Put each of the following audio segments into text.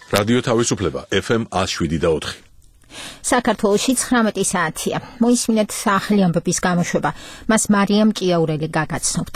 რადიო თავისუფლება FM 107.4. საქართველოში 19 საათია. მოისმინეთ ახალი ამბების გამოშვება. მას მარიამ ჭიაურელი გაგაცნობთ.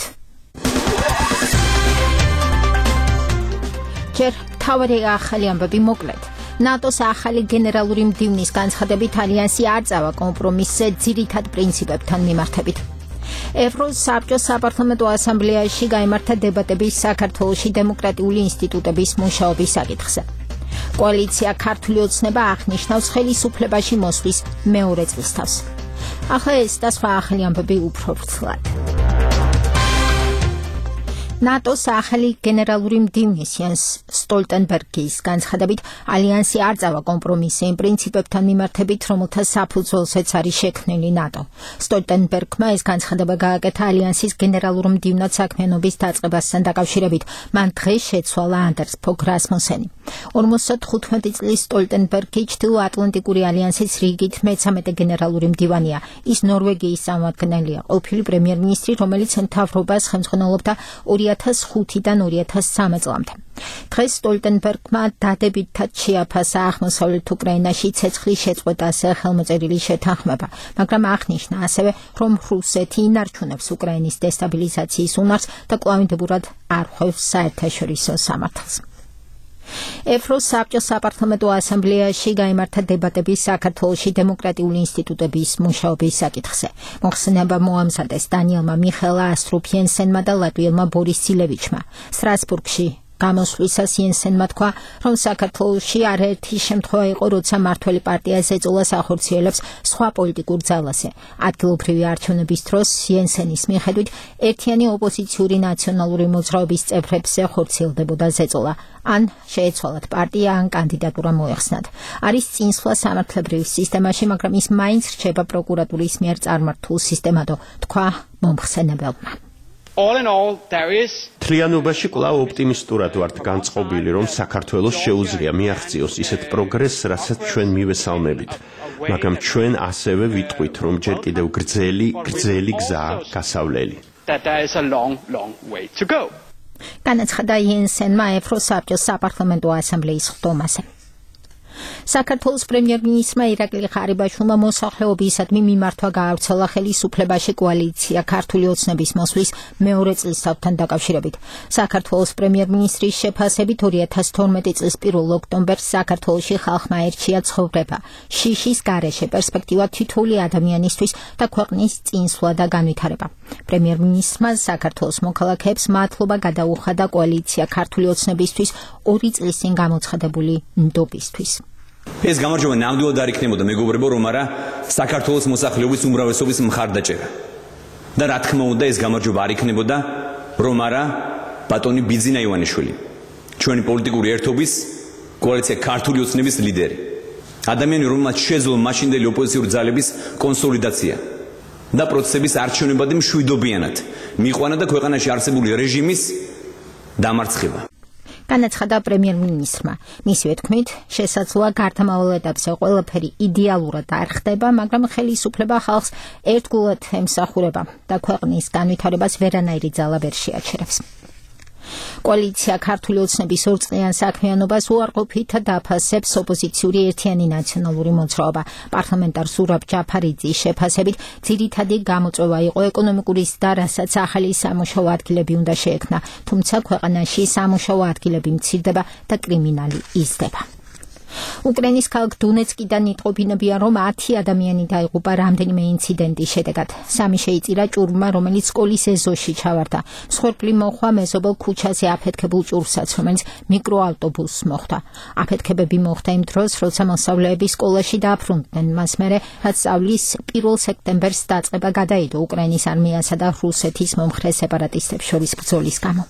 ჯერ თავარი ახალი ამბები მოკლედ. ნატოს ახალი გენერალური მდივნის განცხადებით ალიანსი არ წავა კომპრომისზე ძირითად პრინციპებთან მიმართებით. ევროსაბჭოს საპარლამენტო ასამბლეაში გაიმართა დებატები საქართველოში დემოკრატიული ინსტიტუტების მუშაობის საკითხზე. კოალიცია ქართული ოცნება აღნიშნავს ხელისუფლებაში მოსვლის მეორე წლისთავს. ახლა ეს და სხვა ახალი ამბები უფრო ვრცლად. ნატოს ახალი გენერალური მდივნის იანს სტოლტენბერგის განცხადებით ალიანსი არ წავა კომპრომისზე იმ პრინციპებთან მიმართებით, რომელთა საფუძველზეც არის შექმნილი ნატო. სტოლტენბერგმა ეს განცხადება გააკეთა ალიანსის გენერალურ მდივნად საქმიანობის დაწყებასთან დაკავშირებით. მან დღეს შეცვალა ანდერს ფოგ რასმუსენი. 55 წლის სტოლტენბერგი ჩრდილო-ატლანტიკური ალიანსის რიგით მე-13 გენერალური მდივანია. ის ნორვეგიის წარმომადგენელია, ყოფილი პრემიერ-მინისტრი, რომელიც მთავრობას ხელმძღვანელობდა 2005-დან 2013 წლამდე. დღეს სტოლტენბერგმა დადებითად შეაფასა აღმოსავლეთ უკრაინაში ცეცხლის შეწყვეტაზე ხელმოწერილი შეთანხმება, მაგრამ აღნიშნა ასევე, რომ რუსეთი ინარჩუნებს უკრაინის დესტაბილიზაციის უნარს და კვლავინდებურად არ ხვევს საერთაშორისო სამართალს. ევროსაბჭოს საპარლამენტო ასამბლეაში გაიმართა დებატები საქართველოში დემოკრატიული ინსტიტუტების მუშაობის საკითხზე. მოხსენება მოამზადეს დანიელმა მიხეილ ასტრუფ-იენსენმა და ლატვიელმა ბორის ცილევიჩმა. სტრასბურგში გამოსვლისას იენსენმა თქვა, რომ საქართველოში არაერთი შემთხვევა იყო, როცა მართველი პარტია ზეწოლა ახორციელებს სხვა პოლიტიკურ ძალაზე. ადგილობრივი არჩევნების დროს იენსენის მიხედვით ერთიანი ოპოზიციური ნაციონალური მოძრაობის წევრებზე ხორციელდებოდა ზეწოლა. ან შეეცვალათ პარტია, ან კანდიდატურა მოეხსნათ. არის წინსვლა სამართლებრივ სისტემაში, მაგრამ ის მაინც რჩება პროკურატურის მიერ წარმართულ სისტემადო, თქვა მომხსენებელმა. თლიანობაში კვლავ ოპტიმისტურად ვართ განწყობილი, რომ საქართველოს შეუძლია მიაღწიოს ისეთ პროგრესს, რასაც ჩვენ მივესალმებით. მაგრამ ჩვენ ასევე ვიტყვით, რომ ჯერ კიდევ გრძელი გზაა გასავლელი. განაცხადა იენსენმა ევროსაბჭოს საპარლამენტო ასამბლეის ხდომაზე. საქართველოს პრემიერ-მინისტრმა ირაკლი ღარიბაშვილმა მოსახლეობისადმი მიმართვა გაავრცელა ხელისუფლებაში კოალიცია ქართული ოცნების მოსვლის მეორე წლისთავთან დაკავშირებით. საქართველოს პრემიერ-მინისტრის შეფასებით 2012 წლის 1 ოქტომბერს საქართველოში ხალხმა ერჩია ცხოვრება, შიშის გარეშე პერსპექტივა თითოეული ადამიანისთვის და ქვეყნის წინსვლა და განვითარება. პრემიერ-მინისტრმა საქართველოს მოქალაქეებს მადლობა გადაუხადა კოალიცია ქართული ოცნებისთვის 2 წლის წინ გამოცხადებული ნდობისთვის. ეს გამარჯვება ნამდვილად არ იქნებოდა მეგობრებო, რომ არა საქართველოს მოსახლეობის უმრავლესობის მხარდაჭერა. და რა თქმა უნდა, ეს გამარჯვება არ იქნებოდა, რომ არა ბატონი ბიძინა ივანიშვილი, ჩვენი პოლიტიკური ერთობის კოალიცია ქართული ოცნების ლიდერი. ადამიანი, რომელმაც შეძლო მაშინდელი ოპოზიციური ძალების კონსოლიდაცია და პროცესების არჩევნებადი მშვიდობიანად მიიყვანა და ქვეყანაში არსებული რეჟიმის დამარცხება. განაცხადა პრემიერ-მინისტრმა. მისივე თქმით, შესაძლოა გარდამავალ ეტაპზე ყველაფერი იდეალურად არ ხდება, მაგრამ ხელისუფლება ხალხს ერთგულად ემსახურება და ქვეყნის განვითარებას ვერანაირი ძალა ვერ შეაჩერებს. კოალიცია ქართული ოცნების ორწლიან საქმიანობას უარყოფით დაფასებს ოპოზიციური ერთიანი ნაციონალური მოძრაობა. პარლამენტარ ზურაბ ჯაფარიძის შეფასებით ძირითადი გამოწვევა იყო ეკონომიკური ზრდა, რასაც ახალი სამუშაო ადგილები უნდა შეექმნა, თუმცა ქვეყანაში სამუშაო ადგილები მცირდება და კრიმინალი იზრდება. უკრაინის ქალაქ დონეცკიდან იტყობინებიან, რომ 10 ადამიანი დაიღუპა რამდენიმე ინციდენტის შედეგად. 3 შეიწირა ჭურვმა, რომელიც სკოლის ეზოში ჩავარდა. მსხვერპლი მოხვა მეზობელ ქუჩაზე აფეთქებულ ჭურვსაც, რომელიც მიკროავტობუსს მოხვდა. აფეთქებები მოხდა იმ დროს, როცა მოსწავლეები სკოლაში დააბრუნდნენ. მას მერე, რაც სწავლის 1 სექტემბერს დაწყება გადაიდო უკრაინის არმიასა და რუსეთის მომხრე სეპარატისტებს შორის ბრძოლის გამო.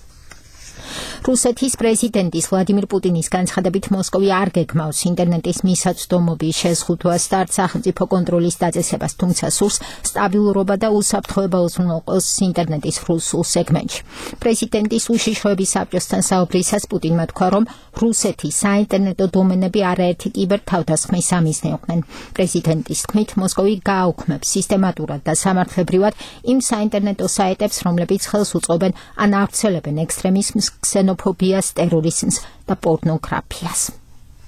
რუსეთის პრეზიდენტის ვლადიმირ პუტინის განცხადებით მოსკოვი არ გეგმავს ინტერნეტის მისაწვდომობის შეზღუდვას და არც სახელმწიფო კონტროლის დაწესებას, თუმცა სურს სტაბილურობა და უსაფრთხოება უზრუნველყოს ინტერნეტის რუსულ სეგმენტში. პრეზიდენტის უშიშროების საბჭოსთან საუბრისას პუტინმა თქვა, რომ რუსეთის საინტერნეტო დომენები არაერთი კიბერ თავდასხმის სამიზნე იყვნენ. პრეზიდენტის თქმით, მოსკოვი გააუქმებს სისტემატურად და სამართლებრივად იმ საინტერნეტო საიტებს, რომლებიც ხელს უწყობენ ან ავრცელებენ ექსტრემიზმს, ქსენოფობიას, ტერორიზმს და პორნოგრაფიას.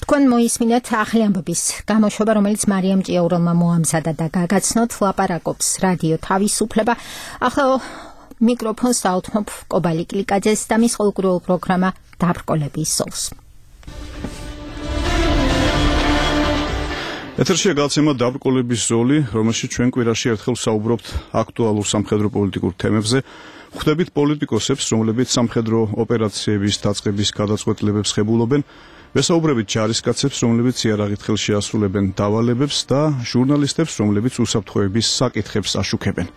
თქვენ მოისმინეთ ახალი ამბების გამოშვება, რომელიც მარიამ ჭიაურელმა მოამზადა და გაგაცნოთ ლაპარაკობს რადიო თავისუფლება. ახლა მიკროფონს აუთმობ კობალი კლიკაძეს და მის ყოველკვირეულ პროგრამა დაბრკოლების ზოლს. ეთერშია გაცემა დაბრკოლების ზოლი, რომელშიც ჩვენ კვირაში ერთხელ საუბრობთ აქტუალურ სამხედრო პოლიტიკურ თემებზე. ხვდებით პოლიტიკოსებს, რომლებიც სამხედრო ოპერაციების დაწყების გადაწყვეტილებებს ხებულობენ, ვესაუბრებით ჯარისკაცებს, რომლებიც იარაღით ხელში ასრულებენ დავალებებს და ჟურნალისტებს, რომლებიც უსაფრთხოების საკითხებს აშუქებენ.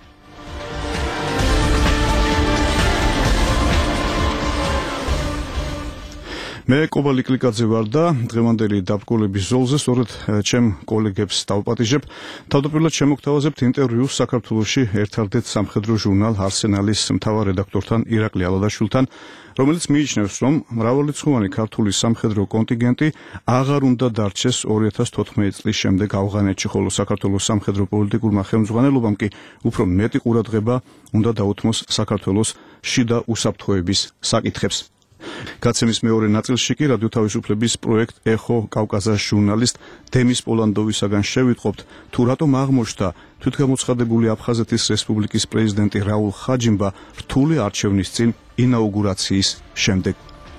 მე კობალი კლიკაძე ვარ და დღევანდელი დაბრკოლების ზოლზე სწორედ ჩემ კოლეგებს დავპატიჟებ. თავდაპირველად შემოგთავაზებთ ინტერვიუს საქართველოში ერთადერთ სამხედრო ჟურნალ არსენალის მთავარ რედაქტორთან ირაკლი ალადაშვილთან, რომელიც მიიჩნევს, რომ მრავალრიცხოვანი ქართული სამხედრო კონტინგენტი აღარ უნდა დარჩეს 2014 წლის შემდეგ ავღანეთში, ხოლო საქართველოს სამხედრო პოლიტიკურმა ხელმძღვანელობამ კი უფრო მეტი ყურადღება უნდა დაუთმოს საქართველოს შიდა უსაფრთხოების საკითხებს. გაცემის მეორე ნაწილში კი რადიო თავისუფლების პროექტ ეხო კავკასიის ჟურნალისტ დემის პოლანდოვისაგან შევიტყობთ, თუ რატომ აღმოჩნდა თვითგამოცხადებული აფხაზეთის რესპუბლიკის პრეზიდენტი რაულ ხაჯიმბა რთული არჩევნის წინ ინაუგურაციის შემდეგ.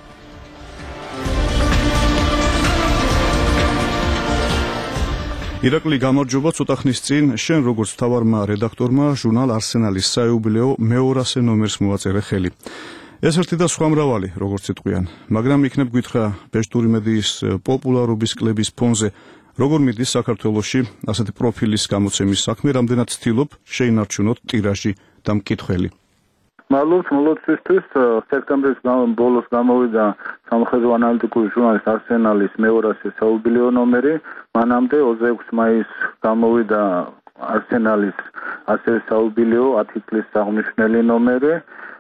ირაკლი, გამარჯობა, ცოტა ხნის წინ შენ როგორც მთავარმა რედაქტორმა ჟურნალ არსენალის საიუბილეო მე-200 ნომერს მოაწერე ხელი. ეს ერთი და სხვა მრავალი, როგორც იტყვიან, მაგრამ იქნებ გითხრა ბეჭდური მედიის პოპულარობის კლების ფონზე, როგორ მიდის საქართველოში ასეთი პროფილის გამოცემის საქმე, რამდენად ცდილობ შეინარჩუნოთ ტირაჟი და მკითხველი. მოლოცვისთვის სექტემბრის ბოლოს გამოვიდა სამხედრო ანალიტიკური ჟურნალის არსენალის მე-200 საიუბილეო ნომერი, მანამდე 26 მაისს გამოვიდა არსენალის ასევე საიუბილეო 10 წლის აღნიშნული ნომერი.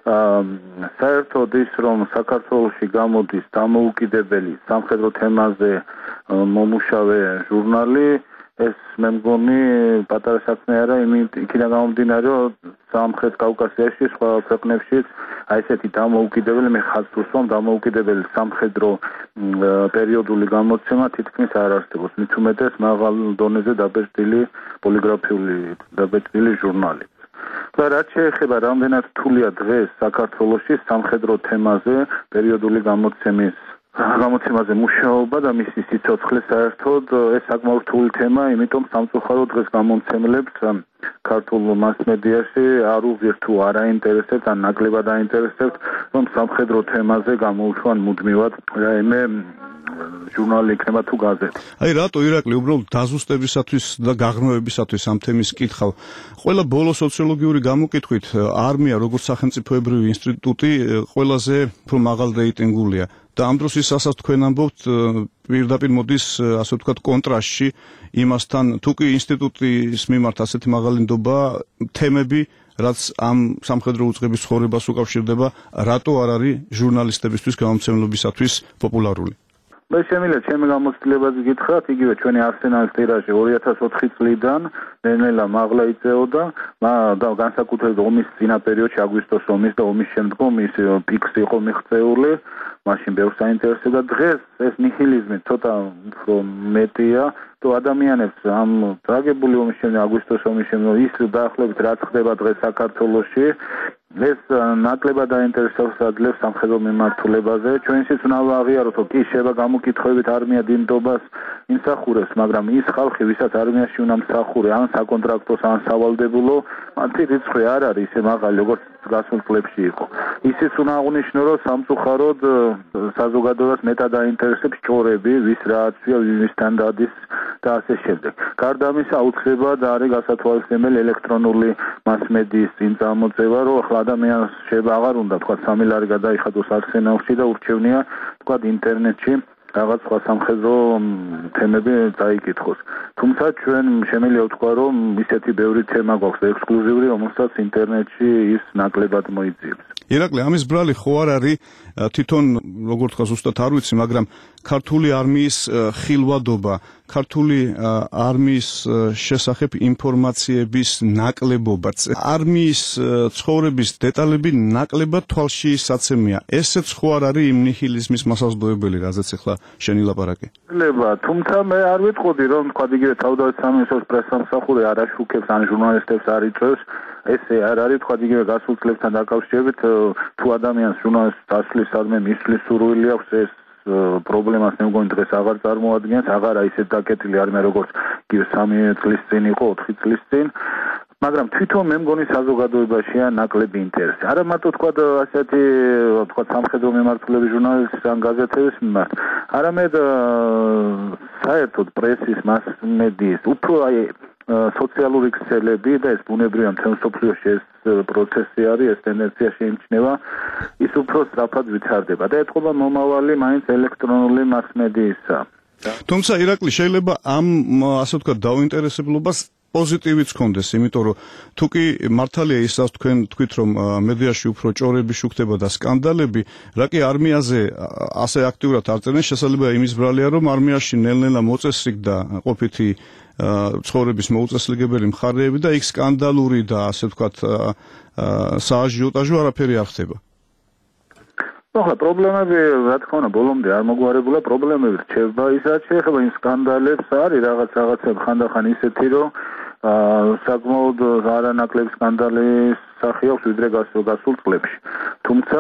საერთოდ ის, რომ საქართველოში გამოდის დამოუკიდებელი სამხედრო თემაზე მომუშავე ჟურნალი, ეს მე მგონი პატარა საქმე არა, იქიდან გამომდინარე, რომ სამხრეთ კავკასიაში, სხვა ქვეყნებშიც ესეთი დამოუკიდებელი, მე ხაზს უსვამ, დამოუკიდებელი სამხედრო პერიოდული გამოცემა თითქმის არ არსებობს. მით უმეტეს მაღალ დონეზე დაბეჭდილი პოლიგრაფიული დაბეჭდილი ჟურნალი. და რაც შეეხება რამდენად რთულია დღეს საქართველოში სამხედრო თემაზე პერიოდული გამოცემაზე მუშაობა და მისი სიცოცხლე, საერთოდ ეს საკმაოდ რთული თემა, იმიტომ სამწუხაროდ დღეს გამომცემლებს ქართულ მასმედიაში არ უღირთ თუ არ აინტერესებთ ან ნაკლებად აინტერესებთ, რომ სამხედრო თემაზე გამოუშვან მუდმივად რაიმე ჟურნალი იქნება თუ გაზეთი. აი რატო ირაკლი უბრალოდ დაზუსტებისათვის და გაღრმავებისათვის ამ თემის კითხავ. ყველა ბოლო სოციოლოგიური გამოკითხვით არმია როგორც სახელმწიფოებრივი ინსტიტუტი ყველაზე უფრო მაღალ რეიტინგულია და ამ დროს ის ასაც თქვენ ამბობთ პირდაპირ მოდის ასე ვთქვათ კონტრასტში იმასთან, თუ კი ინსტიტუტის მიმართ ასეთი მაღალი ნდობა თემები, რაც ამ სამხედრო უწყების ცხოვრებას უკავშირდება, რატო არ არის ჟურნალისტებისთვის გამომცემლობისათვის პოპულარული? მე შემიძლია ჩემი გამოცდილებაზე გითხრათ, იგივე ჩვენი არსენალის ტირაჟი 2004 წლიდან ნელ-ნელა მაღლა იწეოდა და განსაკუთრებით ომის წინა პერიოდში, აგვისტოს ომის და ომის შემდგომ ის პიკს იყო მიღწეული, მაშინ ბევრს აინტერესებდა. დღეს ეს ნიჰილიზმი ცოტა უფრო მეტია, თუ ადამიანებს ამ ტრაგებული ომის შემდეგ, აგვისტოს ომის შემდეგ ის დაახლოებით რაც ხდება დღეს საქართველოში, ეს ნაკლებად აინტერესებს აძლევს სამხედრო მიმართულებაზე. ჩვენ ისიც უნდა აღიაროთ, რომ კი შეება გამოკითხვებით არმია დინდობას იმსახურებს, მაგრამ ის ხალხი, ვისაც არმიაში უნდა მსახურე, ან საკონტრაქტოს, ან სავალდებულო, მათი რიცხვი არ არის ისე მაღალი, როგორც გასულ წლებში იყო. ისიც უნდა აღვნიშნო, რომ სამწუხაროდ საზოგადოებას მეტად აინტერესებს ჭორები, ვის რა აცვია, ვისთან დადის და ასე შემდეგ. გარდა ამისა, აუცილებლად არის გასათვალისწინებელი ელექტრონული მასმედიის წინ წამოწევა, რომ ახლა ადამიანს შეიძლება აღარ უნდა თქვა 3 ლარი გადაიხადოს არსენალში და ურჩევნია თქვა ინტერნეტში რაღაც სხვა სამხედრო თემები დაიკითხოს. თუმცა ჩვენ შემიძლია ვთქვა, რომ ისეთი ბევრი თემა გვაქვს ექსკლუზიური, რომელსაც ინტერნეტში ის ნაკლებად მოიძიებს. ირაკლი, ამის ბრალი ხო არ არის თვითონ, როგორც თქვა, ზუსტად არ ვიცი, მაგრამ ქართული არმიის ხილვადობა, ქართული არმიის შესახებ ინფორმაციების ნაკლებობაც, არმიის ცხოვრების დეტალები ნაკლებად თვალში საცემია. ესეც ხო არ არის იმ ნიჰილიზმის მასაზრდოებელი, რაზეც ახლა შენი ლაპარაკი? თუმცა მე არ ვიტყოდი, რომ თქვა იგივე თავდაცვის სამინისტროს პრესსამსახური არ აშუქებს ან ჟურნალისტებს არ იწვევს. ესე არ არის, თქვა იგივე გასულ წლებთან დაკავშირებით, თუ ადამიანს ჟურნალისტს დასვლისადმე მისვლის სურვილი აქვს, ეს პრობლემას მე მგონი დღეს აღარ წარმოადგენს, აღარა ისეთ დაკეტილი არ მე როგორც იგივე 3 წლის წინ იყო, 4 წლის წინ. მაგრამ თვითონ მე მგონი საზოგადოებაშია ნაკლები ინტერესი. არა მარტო თქვა ასეთი თქვა სამხედრო მიმართულების ჟურნალისტის ან გაზეთების მიმართ, არამედ საერთოდ პრესის, მასმედიის, უფრო აი სოციალური ქსელები და ეს ბუნებრივია მთელ მსოფლიოში ეს პროცესი არის, ეს ტენდენცია შეიმჩნევა, ის უფრო სწრაფად ვითარდება და ეთყობა მომავალი მაინც ელექტრონული მასმედიისა. თუმცა ირაკლი შეიძლება ამ ასე ვთქვათ დაუინტერესებლობას პოზიტივიც ჰქონდეს, იმიტომ რომ თუ კი მართალია ისაც თქვენ თქვით რომ მედიაში უფრო ჭორები შუქდება და სკანდალები, რა კი არმიაზე ასე აქტიურად არ წერენ, შესაძლოა იმის ბრალია რომ არმიაში ნელ-ნელა მოწესრიგდა ყოფითი ცხოვრების მოუწესრიგებელი მხარეები და იქ სკანდალური და ასე ვთქვათ სააჟიოტაჟო არაფერი არ ხდება. ახლა პრობლემები, რა თქმა უნდა, ბოლომდე არ მოგვარებულა, პრობლემები რჩება, ისაც შეეხება იმ სკანდალებს, არის რაღაცები ხანდახან ისეთი, რომ საკმაოდ არანაკლები სკანდალის სახე აქვს ვიდრე გასულ წლებში. თუმცა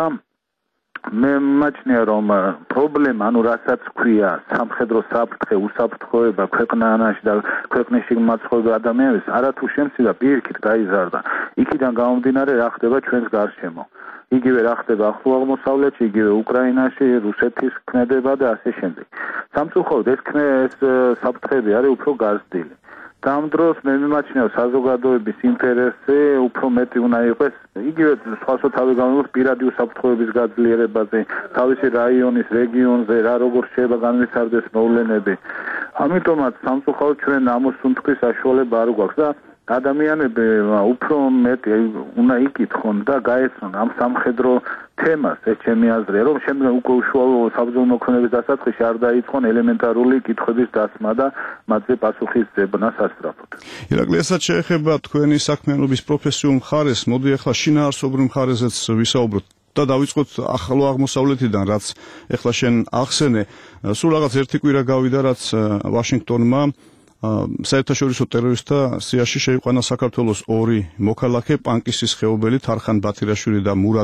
მე მაჩნია რომ პრობლემა, ანუ რასაც ქვია სამხედრო საფრთხე, უსაფრთხოება ქვეყანაში და ქვეყნის მაცხოვრებ ადამიანებს არათუ შემცირდა, პირიქით გაიზარდა. იქიდან გამომდინარე რა ხდება ჩვენს გარშემო. იგივე რა ხდება ახლო აღმოსავლეთში, იგივე უკრაინაში, რუსეთის ქმედება და ასე შემდეგ. სამწუხაროდ ეს საფრთხეები არის უფრო გაზრდილი. ამ დროს მე მიმაჩნია საზოგადოების ინტერესი უფრო მეტი უნდა იყოს იგივე სხვადასხვა თავი განმეორებს პირადი უსაფრთხოების გაძლიერებაზე, თავისი რაიონის, რეგიონზე რა როგორ შეიძლება განვითარდეს მოვლენები. ამიტომაც სამწუხაროდ ჩვენ ამოსუნთქვის საშუალება არ გვაქვს და ადამიანები უფრო მეტი უნდა იკითხონ და გაეცნონ ამ სამხედრო თემას, ეს ჩემი აზრია, რომ შემდეგ უკვე უშუალო საბრძოლო მოქმედების დასაწყისში არ დაიწყონ ელემენტარული კითხვების დასმა და მათზე პასუხის ძებნა სასწრაფოდ. ირაკლი, ესაც შეეხება თქვენი საქმიანობის პროფესიულ მხარეს, მოდი ახლა შინაარსობრივ მხარეზეც ვისაუბროთ. და დავიწყოთ ახლო აღმოსავლეთიდან, რაც ახლა შენ ახსენე, სულ რაღაც ერთი კვირა გავიდა, რაც ვაშინგტონმა საერთაშორისო ტერორისტთა სიაში შეიყვანა საქართველოს 2 მოქალაქე, პანკისის ხეობელი თარხან ბათირაშვილი და მურად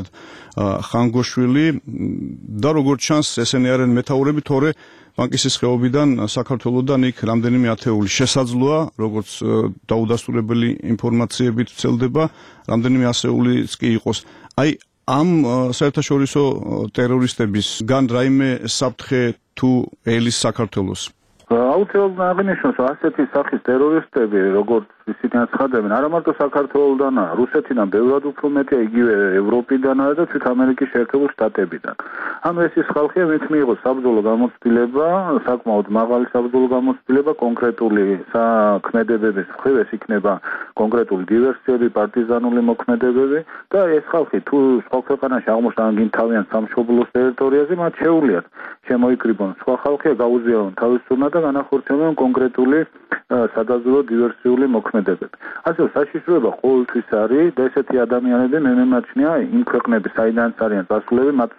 ხანგოშვილი და როგორც ჩანს ესენი არიან მეთაურები, თორე პანკისის ხეობიდან საქართველოსდან იქ რამდენიმე ათეული შესაძლოა, როგორც დაუდასტურებელი ინფორმაციებით ვრცელდება, რამდენიმე ასეულიც კი იყოს. აი ამ საერთაშორისო ტერორისტების გან რაიმე საფრთხე თუ ელის საქართველოს? აუცილებლად აღინიშნოს ასეთი სახის ტერორისტები, როგორც ისინი აცხადებენ, არა მარტო საქართველოსდანაა, რუსეთიდან ბევრად უფრო მეტია, იგივე ევროპიდანაა და თვით ამერიკის შეერთებულ შტატებიდან. ანუ ეს ის ხალხია, ვინც მიიღო საბრძოლო გამოცდილება, საკმაოდ მაღალი საბრძოლო გამოცდილება კონკრეტული საქმედებების მხრივ, ეს იქნება კონკრეტული დივერსიები, პარტიზანული მოქმედებები და ეს ხალხი თუ სხვა ქვეყანაში აღმოჩნდნენ გინ თავიანთ სამშობლოს ტერიტორიაზე, მათ შეუძლიათ შემოიკრიბონ სხვა ხალხი, გაუზიარონ თავისუფლება და განახორციელონ კონკრეტული სადაზვერვო დივერსიული მოქმედებები. ასე საშიშროება ყოველთვის არის და ესეთი ადამიანები მე მიმაჩნია იმ ქვეყნების საიდანაც არიან წასულები, მათ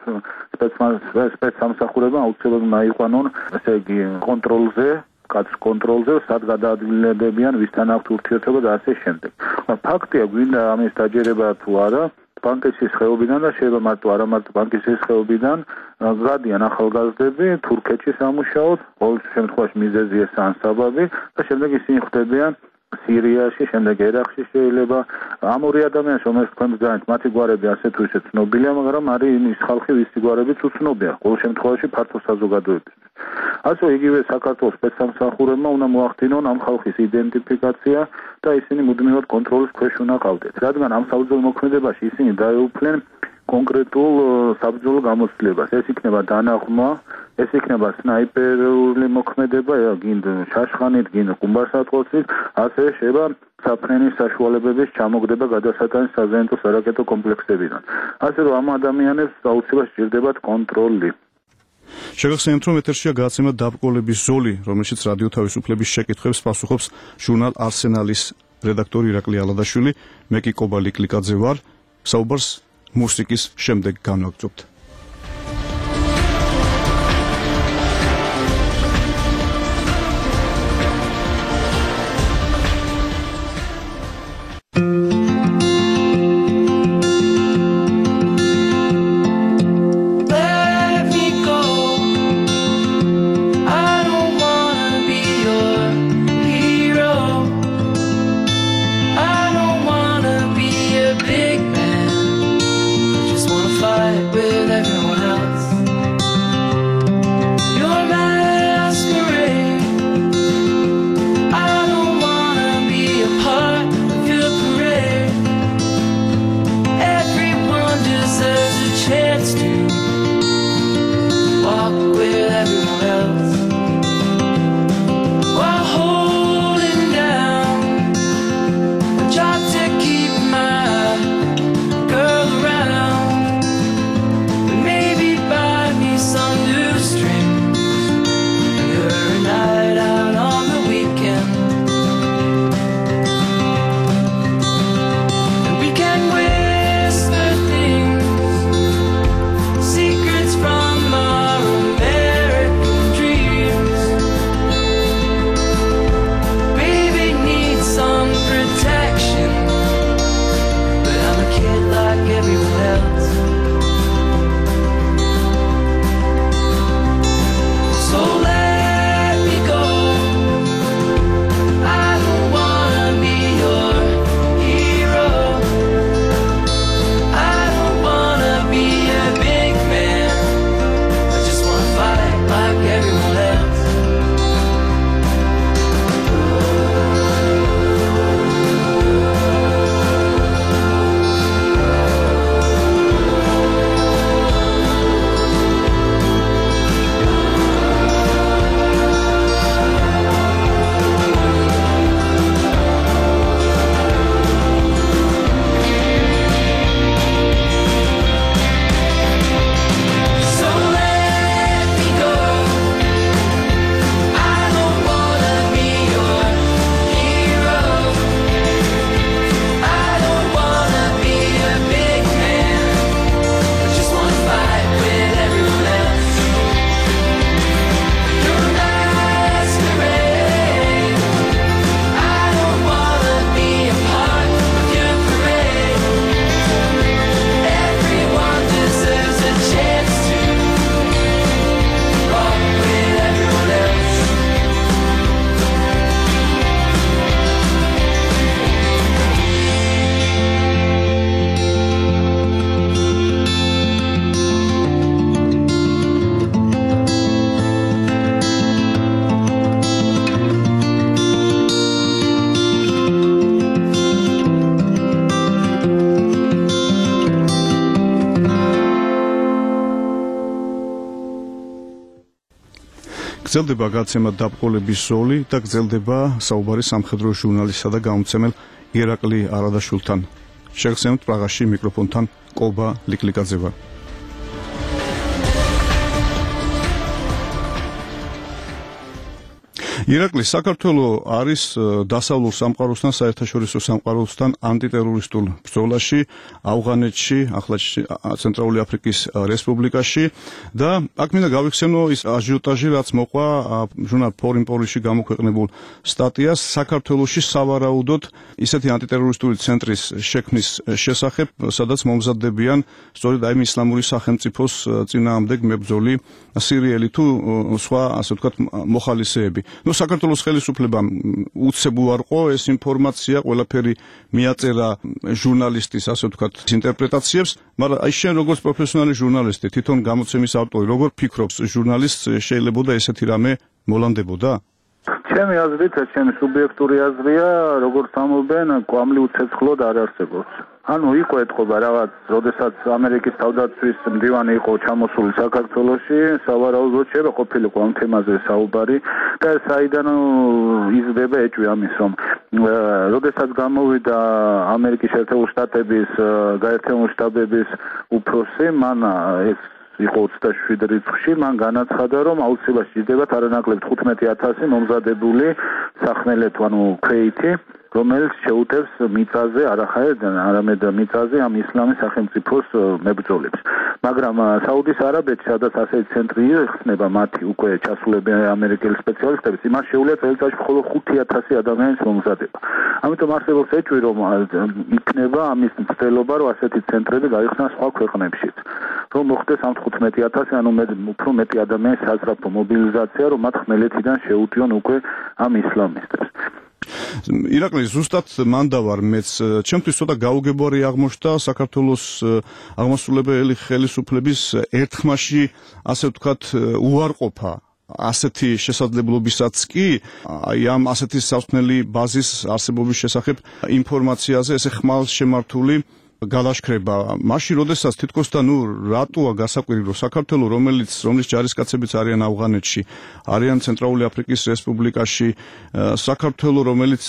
სპეცსამსახურებმა აუცილებლად მაიყვანონ, ესე იგი კონტროლზე, კონტროლზე, სად გადაადგილდებიან, ვისთან აქვთ ურთიერთობა და ასე შემდეგ. ფაქტია, გვინდა ამის დაჯერება თუ არა, პანკისის ხეობიდან და შეიძლება მარტო არა მარტო პანკისის ხეობიდან გადიან ახალგაზრდები თურქეთში სამუშაოდ, ყოველ შემთხვევაში მიზეზი ეს ან საბაბი და შემდეგ ისინი ხვდებიან სირიაში, შემდეგ ერაყში შეიძლება ამ ორი ადამიანს რომელს თქვენ ბრძანეთ, მათი გვარები ასე თუ ისე ცნობილია, მაგრამ არის ის ხალხი, ვისი გვარებიც უცნობია, ყოველ შემთხვევაში ფართო საზოგადოებისთვის. ასე იგივე საქართველოს სპეცსამსახურებმა უნდა მოახდინონ ამ ხალხის იდენტიფიკაცია და ისინი მუდმივად კონტროლის ქვეშ უნდა ყავდეთ, რადგან ამ საბრძოლო მოქმედებაში ისინი დაეუფლენ კონკრეტულ საბრძოლო გამოცდილებას. ეს იქნება დანაღმა, ეს იქნება სნაიპერული მოქმედება, გინდ შაშხანით, გინდ ყუმბარსატყოცით, ასევე შეიძლება საფრენის საშუალებების ჩამოგდება გადასატანის საზეიმო სარაკეტო კომპლექსებიდან. ასე რომ ამ ადამიანებს აუცილებლად სჭირდებათ კონტროლი. შეგახსენებთ, რომ ეთერშია გადაცემა დაბრკოლების ზოლი, რომელშიც რადიო თავისუფლების შეკითხვებს პასუხობს ჟურნალ არსენალის რედაქტორი ირაკლი ალადაშვილი. მე კი კობა ლიკლიკაძე ვარ. საუბარს მუსიკის შემდეგ განვაგრძობთ. გრძელდება გადაცემა დაბრკოლების ზოლი და გრძელდება საუბარი სამხედრო ჟურნალისტსა და გამომცემელ ირაკლი არადაშვილთან. შეგახსენებთ, პრაღაში მიკროფონთან კობა ლიკლიკაძე ვარ. ირაკლი, საქართველოს არის დასავლურ სამყაროსთან, საერთაშორისო სამყაროსთან ანტიტერორისტულ ბრძოლაში, ავღანეთში, ახლა ცენტრალური აფრიკის რესპუბლიკაში და აქ მინდა გავიხსენო ის აჟიოტაჟი, რაც მოყვა ჟურნალ Foreign Policy-ში გამოქვეყნებულ სტატიას საქართველოში სავარაუდოდ ისეთი ანტიტერორისტული ცენტრის შექმნის შესახებ, სადაც მომზადდებიან სწორედ აი ისლამური სახელმწიფოს წინააღმდეგ მებრძოლი სირიელი თუ სხვა, ასე ვთქვათ, მოხალისეები. საქართველოს ხელისუფლებამ უცებ უარყო ეს ინფორმაცია, ყველაფერი მიაწერა ჟურნალისტის, ასე ვთქვათ, ინტერპრეტაციებს, მაგრამ აი შენ როგორც პროფესიონალი ჟურნალისტი, თვითონ გამოცემის ავტორი, როგორ ფიქრობს, ჟურნალისტს შეიძლებოდა ესეთი რამე მოლანდებოდა? ჩემი აზრით, ეს ჩემი სუბიექტური აზრია, როგორც ამობენ, კვამლი უცეცხლოდ არ არსებობს. ანუ იყო ეთყობა რაღაც, როდესაც ამერიკის თავდაცვის მდივანი იყო ჩამოსული საქართველოში, სავარაუდოდ შეიძლება ყოფილიყო ამ თემაზე საუბარი და საიდან იზრდება ეჭვი ამის, რომ როდესაც გამოვიდა ამერიკის შეერთებული შტატების გაერთიანებული შტაბების უფროსი, მან ეს იყო 27 რიცხვში, მან განაცხადა, რომ აუცილებლად სჭირდებათ არანაკლებ 15,000 მომზადებული სახმელეთ, ანუ ქვეითი, რომელიც შეუტევს მიწაზე, არამედ მიწაზე ამ ისლამის სახელმწიფოს მებრძოლებს. მაგრამ საუდის არაბეთში, სადაც ასეთი ცენტრი იხსნება მათი უკვე ჩასულები ამერიკელი სპეციალისტების, იმას შეუძლია წელიწადში მხოლოდ 5,000 ადამიანის მომზადება. ამიტომ არსებობს ეჭვი, რომ იქნება ამის მცდელობა, რომ ასეთი ცენტრები გაიხსნას სხვა ქვეყნებშიც. რომ მოხდეს ამ 15,000, ანუ უფრო მეტი ადამიანის საზრაფო მობილიზაცია, რომ მათ ხმელეთიდან შეუტიონ უკვე ამ ისლამისტებს. ირაკლი, ზუსტად მან დავარ მეც, ჩემთვის ცოტა გაუგებარი აღმოჩნდა საქართველოს აღმასრულებელი ხელისუფლების ერთხმაში, ასე ვთქვათ, უარყოფა ასეთი შესაძლებლობისაც კი, აი ამ ასეთი სავსწრელი ბაზის არსებობის შესახებ ინფორმაციაზე ესე ხმალშემართული galashkreba. Mashi როდესაც თითქოს და რატოა გასაკვირი რომ საქართველოს რომლის ჯარისკაცებიც არიან ავღანეთში, არიან ცენტრალური აფრიკის რესპუბლიკაში, საქართველოს რომელიც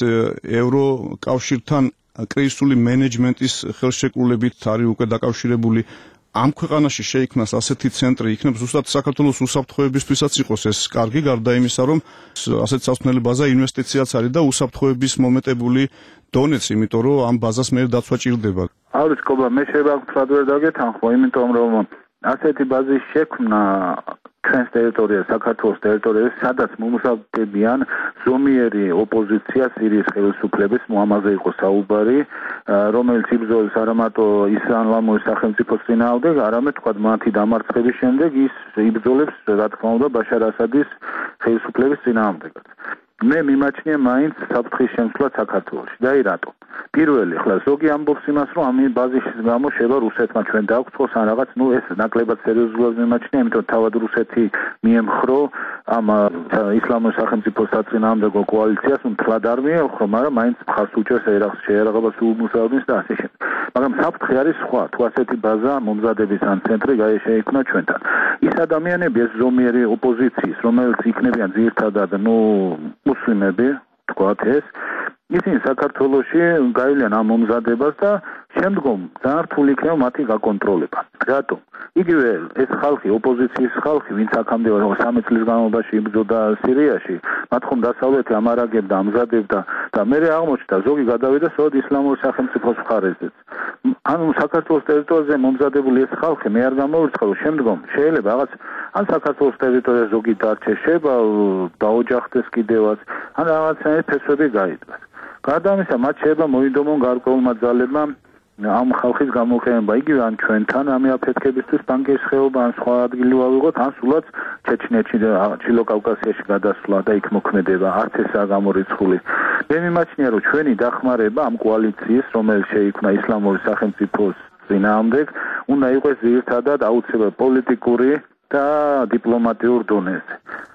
ევროკავშირთან კრიზისული მენეჯმენტის ხელშეკრულებით არის უკვე დაკავშირებული, ამ ქვეყანაში შეიქმნას ასეთი ცენტრი, იქნებ ზუსტად საქართველოს უსაფრთხოებისთვისაც იყოს ეს კარგი, გარდა იმისა, რომ ასეთ სავსწრელი ბაზა ინვესტიციაც არის და უსაფრთხოების მომეტებული დონეც, იმიტომ რომ ამ ბაზას მე დაცვა ჭირდება. არის კობა, მე შევაგრძელებ ვერ დაგეთანხმო, იმიტომ რომ ასეთი ბაზის შექმნა ჩვენს ტერიტორიაზე, საქართველოს ტერიტორიაზე, სადაც მომზადებიან ზომიერი ოპოზიცია სირიის ხელისუფლების, ამაზე იყო საუბარი, რომელიც იბრძოლებს არა მარტო ისლამური სახელმწიფოს წინააღმდეგ, არამედ თქვა მათი დამარცხების შემდეგ ის იბრძოლებს, რა თქმა უნდა, ბაშარ ასადის ხელისუფლების წინააღმდეგაც. მე მიმაჩნია მაინც საფრთხის შემცვლა საქართველოში. და აი რატო? პირველი, ხლა ზოგი ამბობს იმას, რომ ამ ბაზის გამო შევა რუსეთმა ჩვენ დაგვწოს ან რაღაც, ეს ნაკლებად სერიოზულად მიმაჩნია, იმიტომ თავად რუსეთი მიემხრო ამ ისლამური სახელმწიფოს საწინააღმდეგო კოალიციას, მთლად არ მიემხრო, მაგრამ მაინც მხარს უჭერს ერაყს შეერაღებას უმუშავების და ასე შემდეგ. მაგრამ საფრთხე არის სხვა, თუ ასეთი ბაზა მომზადების ან ცენტრი შეიქმნა ჩვენთან. ის ადამიანები, ეს ზომიერი ოპოზიციის, რომელიც იქნებიან ძირითადად, მუსლიმები, თქვათ ეს, ისინი საქართველოში გაივლიან ამ მომზადებას და შემდგომ ძალიან რთული იქნება მათი გაკონტროლება. რატომ? იგივე ეს ხალხი, ოპოზიციის ხალხი, ვინც აქამდე 3 წლის განმავლობაში იბრძოდა სირიაში, მათ ხომ დასავლეთი ამარაგებდა, ამზადებდა და მე აღმოჩნდა ზოგი გადავიდა სწორედ ისლამური სახელმწიფოს მხარეზეც. ანუ საქართველოს ტერიტორიაზე მომზადებული ეს ხალხი მე არ გამოვირცხა, რომ შემდგომ შეიძლება რაღაც ან საქართველოს ტერიტორიაზე ზოგი დარჩეს, შეიძლება დაოჯახდეს კიდევაც, ან რაღაცნაირად ფესვები გაიწვას. გარდა ამისა, მათ შეიძლება მოიდომონ გარკვეულმა ძალებმა ამ ხალხის გამოყენება, იგივე ან ჩვენთან ამი აფეთქებისთვის ბანკის ხეობა, ან სხვა ადგილი ვავიღოთ, ან სულაც ჩეჩნეთში და ჩილო-კავკასიაში გადასვლა და იქ მოქმედება, არც ესაა გამორიცხული. მე მიმაჩნია, რომ ჩვენი დახმარება ამ კოალიციის, რომელიც შეიქმნა ისლამური სახელმწიფოს წინააღმდეგ, უნდა იყოს ძირითადად აუცილებლად პოლიტიკური და დიპლომატიურ დონეზე.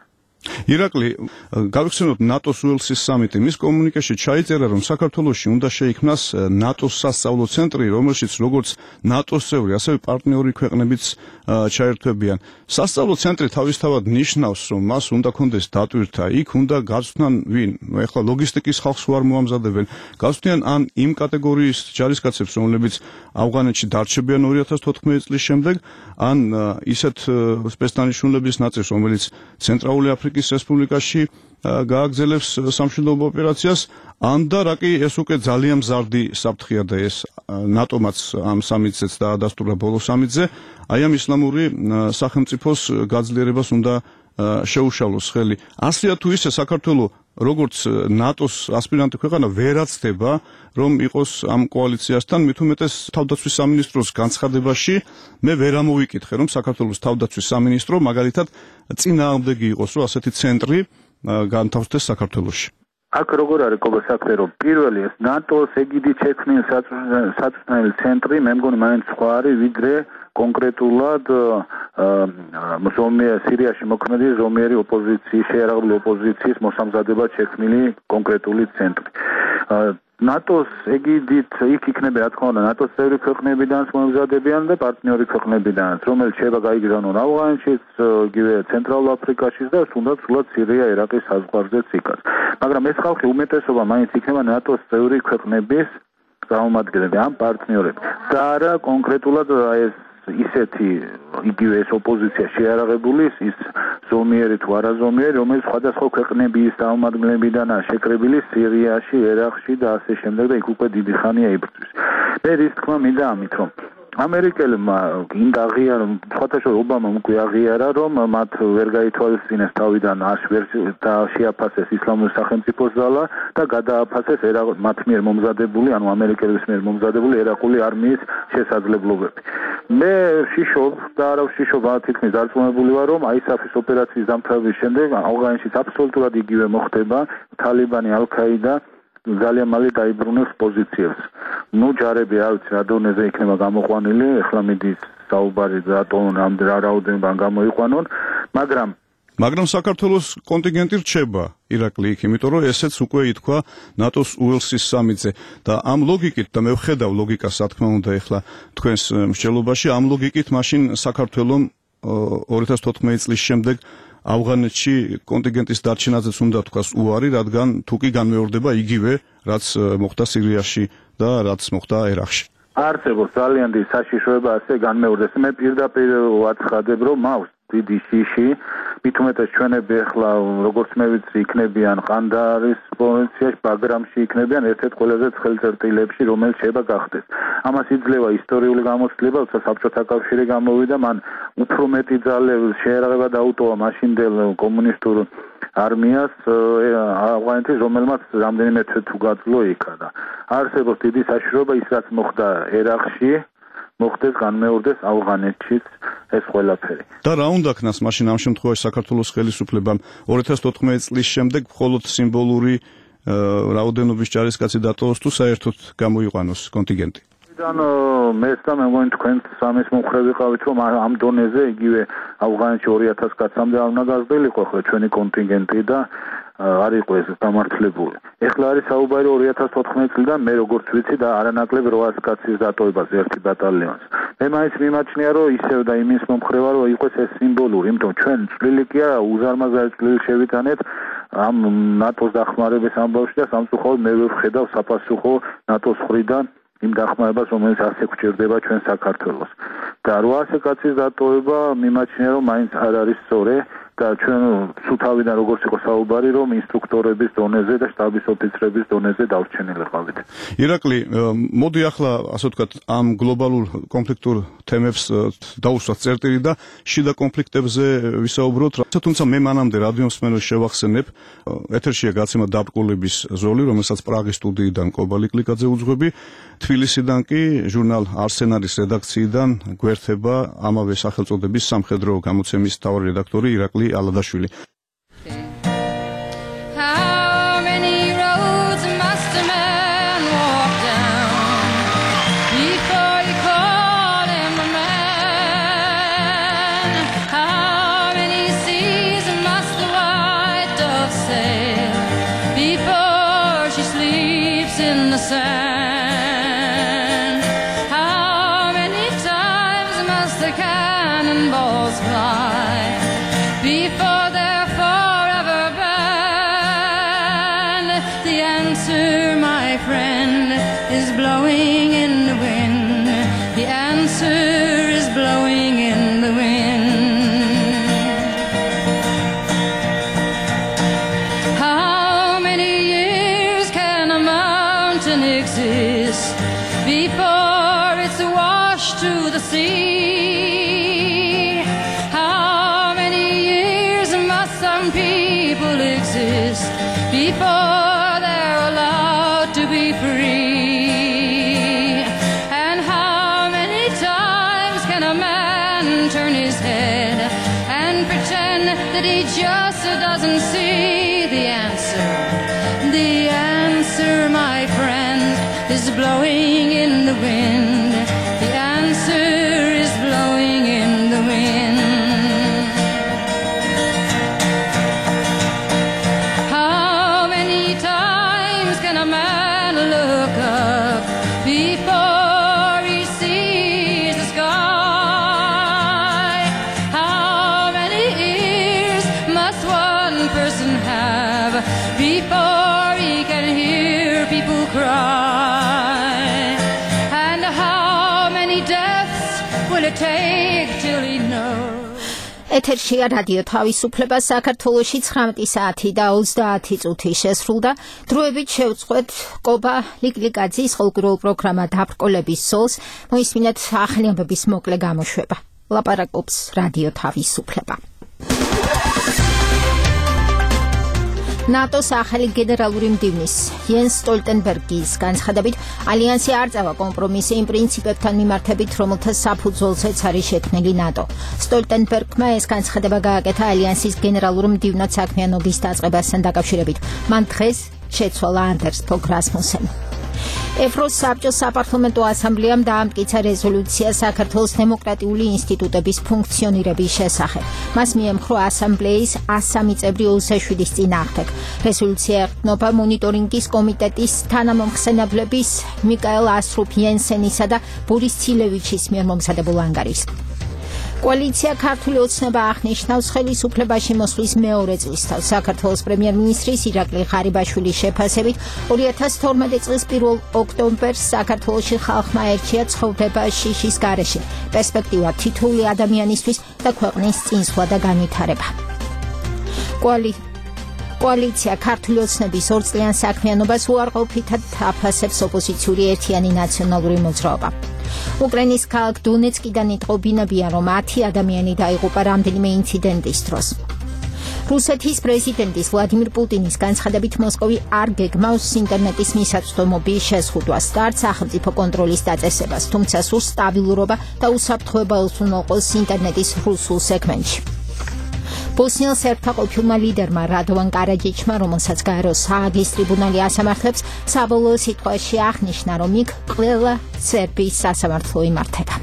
ირაკლი, გავიხსენოთ ნატოს უელსის სამიტი. მის კომუნიკეში ჩაიწერა, რომ საქართველოში უნდა შეიქმნას ნატოს სასწავლო ცენტრი, რომელშიც როგორც ნატოს წევრი, ასევე პარტნიორი ქვეყნებიც ჩაერთვებიან. სასწავლო ცენტრი თავისთავად ნიშნავს, რომ მას უნდა კონდეს დატვირთვა, იქ უნდა გაწვნან ვინ? ეხლა ლოგისტიკის ხალხს ვარ მოამზადებენ. გაწვნიან ან იმ კატეგორიის ჯარისკაცებს, რომლებიც ავღანეთში დარჩებიან 2014 წლის შემდეგ, ან ისეთ სპეცდანიშნულების ნაწილს, რომელიც ცენტრალური აფრიკის რესპუბლიკაში გააგრძელებს სამშვიდობო ოპერაციას, ან და რა კი ეს უკვე ძალიან მზარდი საფრთხეა და ეს ნატომაც ამ სამიტზეც დაადასტურა ბოლო სამიტზე, აი ამ ისლამური სახელმწიფოს გაძლიერებას უნდა შეუშალოს ხელი. ასეა თუ ისე საქართველოს როგორც ნატოს ასპირანტი ქვეყანა ვერაცდება, რომ იყოს ამ კოალიციასთან, მით უმეტეს თავდაცვის სამინისტროს განცხადებაში მე ვერ ამოვიკითხე, რომ საქართველოს თავდაცვის სამინისტრო მაგალითად წინააღმდეგი იყოს, რომ ასეთი ცენტრი განთავსდეს საქართველოში. აქ როგორ არის კობა საქმე, რომ პირველი ეს ნატოს ეგიდით შექმნილი საწვრთნელი ცენტრი, მე მგონი მაინც სხვა არის, ვიდრე კონკრეტულად სირიაში მოქმედი ზომიერი ოპოზიციის, შეერაღებული ოპოზიციის მოსამზადებლად შექმნილი კონკრეტული ცენტრი. ნატოს ეგიდით იქ იქნება, რა თქმა უნდა, ნატოს წევრი ქვეყნებიდანაც მომზადებიან და პარტნიორი ქვეყნებიდანაც, რომელიც შეიძლება გაიგზავნონ ავღანეთშიც, იგივე ცენტრალურ აფრიკაშიც და თუნდაც სულად სირია, ერაყის საზღვარზეც იქაც. მაგრამ ეს ხალხი უმეტესობა მაინც იქნება ნატოს წევრი ქვეყნების წარმომადგენლები, ამ პარტნიორები. და არა კონკრეტულად ეს ისეთი იგივე ეს ოპოზიცია შეარაღებული ის ზომიერი თუ არაზომიერი, რომელიც სხვადასხვა ქვეყნების წარმომადგენლებიდან შეკრებილი სირიაში, ერაყში და ასე შემდეგ და იქ უკვე დიდი ხანია იბრძვის. მე რის თქმა მინდა ამით რომ ამერიკელებმა გინდა აღიარონ, სხვათა ობამამ უკვე აღიარა, რომ მათ ვერ გაითვალისწინეს თავიდან და შეაფასეს ისლამური სახელმწიფოს ძალა და გადააფასეს მათ მიერ მომზადებული, ანუ ამერიკელების მიერ მომზადებული ერაყული არმიის შესაძლებლობები. მე ვშიშობ და არა ვშიშობ, თითქმის დარწმუნებული ვარ, რომ აისაფის ოპერაციის დამთავრების შემდეგ ავღანეთშიც აბსოლუტურად იგივე მოხდება, თალიბანი, ალ-ქაიდა ძალიან მალე დაიბრუნებს პოზიციებს. ჯარები არ ვიცი რა დონეზე იქნება გამოყვანილი, ეხლა მიდის საუბარი რა რაოდენობამ გამოიყვანონ, მაგრამ საქართველოს კონტინგენტი რჩება ირაკლი იქ, იმიტომ რომ ესეც უკვე ითქვა ნატოს უელსის სამიტზე და ამ ლოგიკით და მე ვხედავ ლოგიკას, რა თქმა უნდა, ეხლა თქვენს მსჯელობაში, ამ ლოგიკით მაშინ საქართველოს 2014 წლის შემდეგ ავღანეთში კონტინგენტის დარჩენაზეც უნდა თქვას უარი, რადგან თუ კი განმეორდება იგივე, რაც მოხდა სირიაში და რაც მოხდა ერაყში. არსებობს ძალიან დიდი საშიშროება ასე განმეორდეს. მე პირდაპირ ვაცხადებ, რომ მაქვს დიდი შიში, მით უმეტეს ჩვენები ახლა როგორც მე ვიცი იქნებიან ყანდარის პროვინციაში, ბაგრამში იქნებიან ერთ-ერთ ყველაზე ცხელ წერტილებში, რომელიც შეიძლება გახდეს. ამას იძლევა ისტორიული გამოცდილება, როცა საბჭოთა კავშირი გამოვიდა, მან უფრო მეტი ძალები შეერაღება დაუტოვა მაშინდელ კომუნისტურ არმიას ავღანეთის, რომელმაც რამდენიმე თვე თუ გაძლო იქა და არსებობს დიდი საშიშროება ის რაც მოხდა ერაყში, მოხდეს განმეორდეს ავღანეთშიც ეს ყველაფერი. და რა უნდა ქნას მაშინ ამ შემთხვევაში საქართველოს ხელისუფლებამ 2014 წლის შემდეგ მხოლოდ სიმბოლური რაოდენობის ჯარისკაცი დატოვოს თუ საერთოდ გამოიყვანოს კონტინგენტი? მეც და მე მგონი თქვენ სამის მომხრე ვიყავით, რომ ამ დონეზე იგივე ავღანეთში 2000 კაცამდე არ უნდა გაზრდილიყო ხო ჩვენი კონტინგენტი და არ იყო ეს დამართლებული. ეხლა არის საუბარი 2014 წლიდან მე როგორც ვიცი და არანაკლებ 800 კაცის დატოვებაზე ერთი ბატალიონს. მე მაინც მიმაჩნია, რომ ისევ და იმის მომხრევა რომ იყოს ეს სიმბოლური, იმიტომ ჩვენ წვლილი კი არა, უზარმაზარი წვლილი შევიტანეთ ამ ნატოს დახმარების ამბავში და სამწუხაროდ მე ვერ ვხედავ საპასუხო ნატოს მხრიდან იმ დახმარებას, რომელიც ასე გვჭირდება ჩვენ საქართველოს. და 800 კაცის დატოვება მიმაჩნია, რომ მაინც არ არის სწორი და ჩვენ სუთავიდან როგორც იყო საუბარი, რომ ინსტრუქტორების დონეზე და შტაბის ოფიცრების დონეზე დავრჩენილიყავით. ირაკლი, მოდი ახლა ასე ვთქვათ, ამ გლობალურ კონფლიქტურ თემებს დაუსვათ წერტილი და შიდა კონფლიქტებზე ვისაუბროთ. თუმცა მე მანამდე რადიო მსმენელს შევახსენებ, ეთერშია გაცემა დაბრკოლების ზოლი, რომელსაც პრაღის სტუდიიდან კობალი კლიკაძე უძღვები, თბილისიდან კი ჟურნალ არსენალის რედაქციიდან გვერდება ამავე სახელწოდების სამხედრო გამოცემის მთავარი რედაქტორი ირაკლი ალადაშვილი. Cannonballs fly before they're forever banned. The answer, my friend, is blowing in the wind. The answer is blowing in the wind. How many years can a mountain exist before it's washed to the sea? People exist before they're allowed to be free. And how many times can a man turn his head and pretend that he just doesn't see the answer? The answer, my friend, is blowing in the wind. The answer is blowing in the wind. Before he sees the sky, how many ears must one person have before he can hear people cry? And how many deaths will it take till he knows. ეთერშია რადიო თავისუფლება საქართველოში 19 საათი და 30 წუთი შესრულდა. დროებით შევწყვეთ კობა ლიკლიკაძის ხალხურ პროგრამა დაბრკოლების ზოლს. მოისმინეთ ახალი ამბების მოკლე გამოშვება. ლაპარაკობს რადიო თავისუფლება. ნატოს ახალი გენერალური მდივნის იენს სტოლტენბერგის განცხადებით ალიანსი არ წავა კომპრომისი იმ პრინციპებთან მიმართებით, რომელთა საფუძველზეც არის შექმნილი ნატო. სტოლტენბერგმა ეს განცხადება გააკეთა ალიანსის გენერალურ მდივნად საქმიანობის დაწყებასთან დაკავშირებით. მან დღეს შეცვალა ანდერს ფოგ რასმუსენი. ევროსაბჭოს საპარლამენტო ასამბლეამ დაამტკიცა რეზოლუცია საქართველოს დემოკრატიული ინსტიტუტების ფუნქციონირების შესახებ. მას მიემხრო ასამბლეის 103 წევრი 27-ის წინააღმდეგ. რეზოლუცია ეყრდნობა მონიტორინგის კომიტეტის თანამომხსენებლების მიკაელ ასრუფ იენსენისა და ბორის ცილევიჩის მიერ მომზადებულ ანგარიშს. კოალიცია ქართული ოცნება აღნიშნავს ხელისუფლებაში მოსვლის მეორე წლისთავს. საქართველოს პრემიერ-მინისტრის ირაკლი ღარიბაშვილის შეფასებით 2012 წლის 1 ოქტომბერს საქართველოში ხალხმა ერჩია ცხოვრება შიშის გარეშე, პერსპექტივა თითოეული ადამიანისთვის და ქვეყნის წინსვლა და განვითარება. კოალიცია ქართული ოცნების ორწლიან საქმიანობას უარყოფითად აფასებს ოპოზიციური ერთიანი ნაციონალური მოძრაობა. უკრაინის ქალაქ დონეცკიდან იტყობინებიან, რომ 10 ადამიანი დაიღუპა რამდენიმე ინციდენტის დროს. რუსეთის პრეზიდენტის ვლადიმირ პუტინის განცხადებით მოსკოვი არ გეგმავს ინტერნეტის მისაწვდომობის შეზღუდვას და არც სახელმწიფო კონტროლის დაწესებას, თუმცა სურს სტაბილურობა და უსაფრთხოება უზრუნველყოს ინტერნეტის რუსულ სეგმენტში. ბოსნიელ სერბთა ყოფილმა ლიდერმა რადოვან კარაჯიჩმა, რომელსაც გაეროს ჰააგის ტრიბუნალი ასამართლებს, საბოლოო სიტყვაში აღნიშნა, რომ იქ ყველა სერბიის სასამართლო იმართება.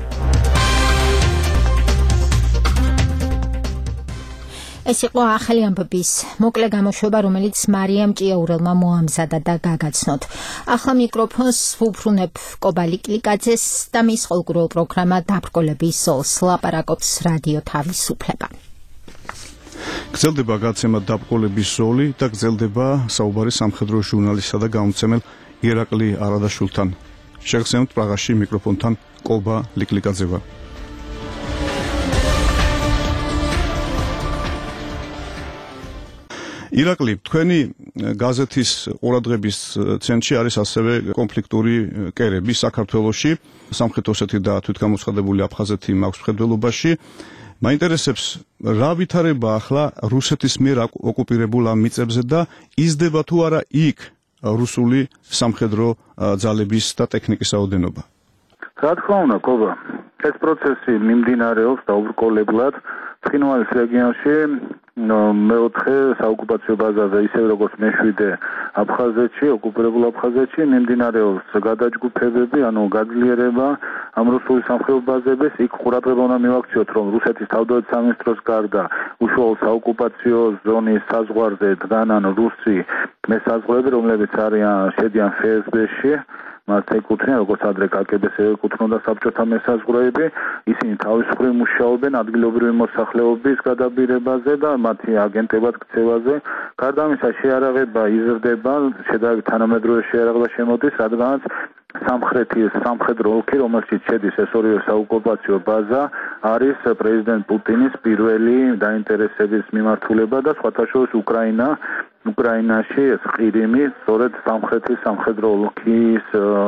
ეს იყო ახალი ამბების მოკლე გამოშვება, რომელიც მარიამ ჭიაურელმა მოამზადა და გაგაცნოთ. ახლა მიკროფონს ვუბრუნებ კობა ლიკლიკაძეს და მის ხალხურ პროგრამა დაბრკოლების ზოლს. ლაპარაკობს რადიო თავისუფლება. გრძელდება გაცემა დაბრკოლების ზოლი და გრძელდება საუბარი სამხედრო ჟურნალისტსა და გამომცემელ ირაკლი არადაშვილთან. შეგხსენებთ პრაღაში მიკროფონთან კობა ლიკლიკაძევა. ირაკლი, თქვენი გაზეთის ყურადღების ცენტრში არის ასევე კონფლიქტური კერები საქართველოში, სამხრეთ ოსეთი და თვითგამოცხადებული აფხაზეთი მაქვს მხედველობაში. მაინტერესებს რა ვითარება ახლა რუსეთის მიერ ოკუპირებულ ამ მიწებზე და იზრდება თუ არა იქ რუსული სამხედრო ძალების და ტექნიკის რაოდენობა? რა თქმა უნდა, კობა, ეს პროცესი მიმდინარეობს დაუბრკოლებლად ცხინვალის რეგიონში მეოთხე საოკუპაციო ბაზაზე, ისე როგორც მე-7 აფხაზეთში, ოკუპირებულ აფხაზეთში მიმდინარეობს გადაჯგუფებები, ანუ გაძლიერება ამ რუსული სამხედრო ბაზების. იქ ყურადღება უნდა მივაქციოთ, რომ რუსეთის თავდაცვის სამინისტროს გარდა უშუალო საოკუპაციო ზონის საზღვარზე დგანან რუსი მესაზღვრეები, რომლებიც შედიან FSB-ში. მას ეკუთვნიან, როგორც ადრე კგბ-ს ეკუთვნოდა საბჭოთა მესაზღვრეები, ისინი თავისუფლად მუშაობენ ადგილობრივი მოსახლეობის გადაბირებაზე და მათი აგენტებად ქცევაზე. გარდა ამისა, შეარაღება იზრდება, თანამედროვე შეარაღება შემოდის, რადგანაც სამხრეთის სამხედრო ოლქი, რომელშიც შედის ეს ორივე საოკუპაციო ბაზა, არის პრეზიდენტ პუტინის პირველი დაინტერესების მიმართულება და სხვათა შორის უკრაინაში ეს ყირიმი სწორედ სამხრეთის სამხედრო ოლქის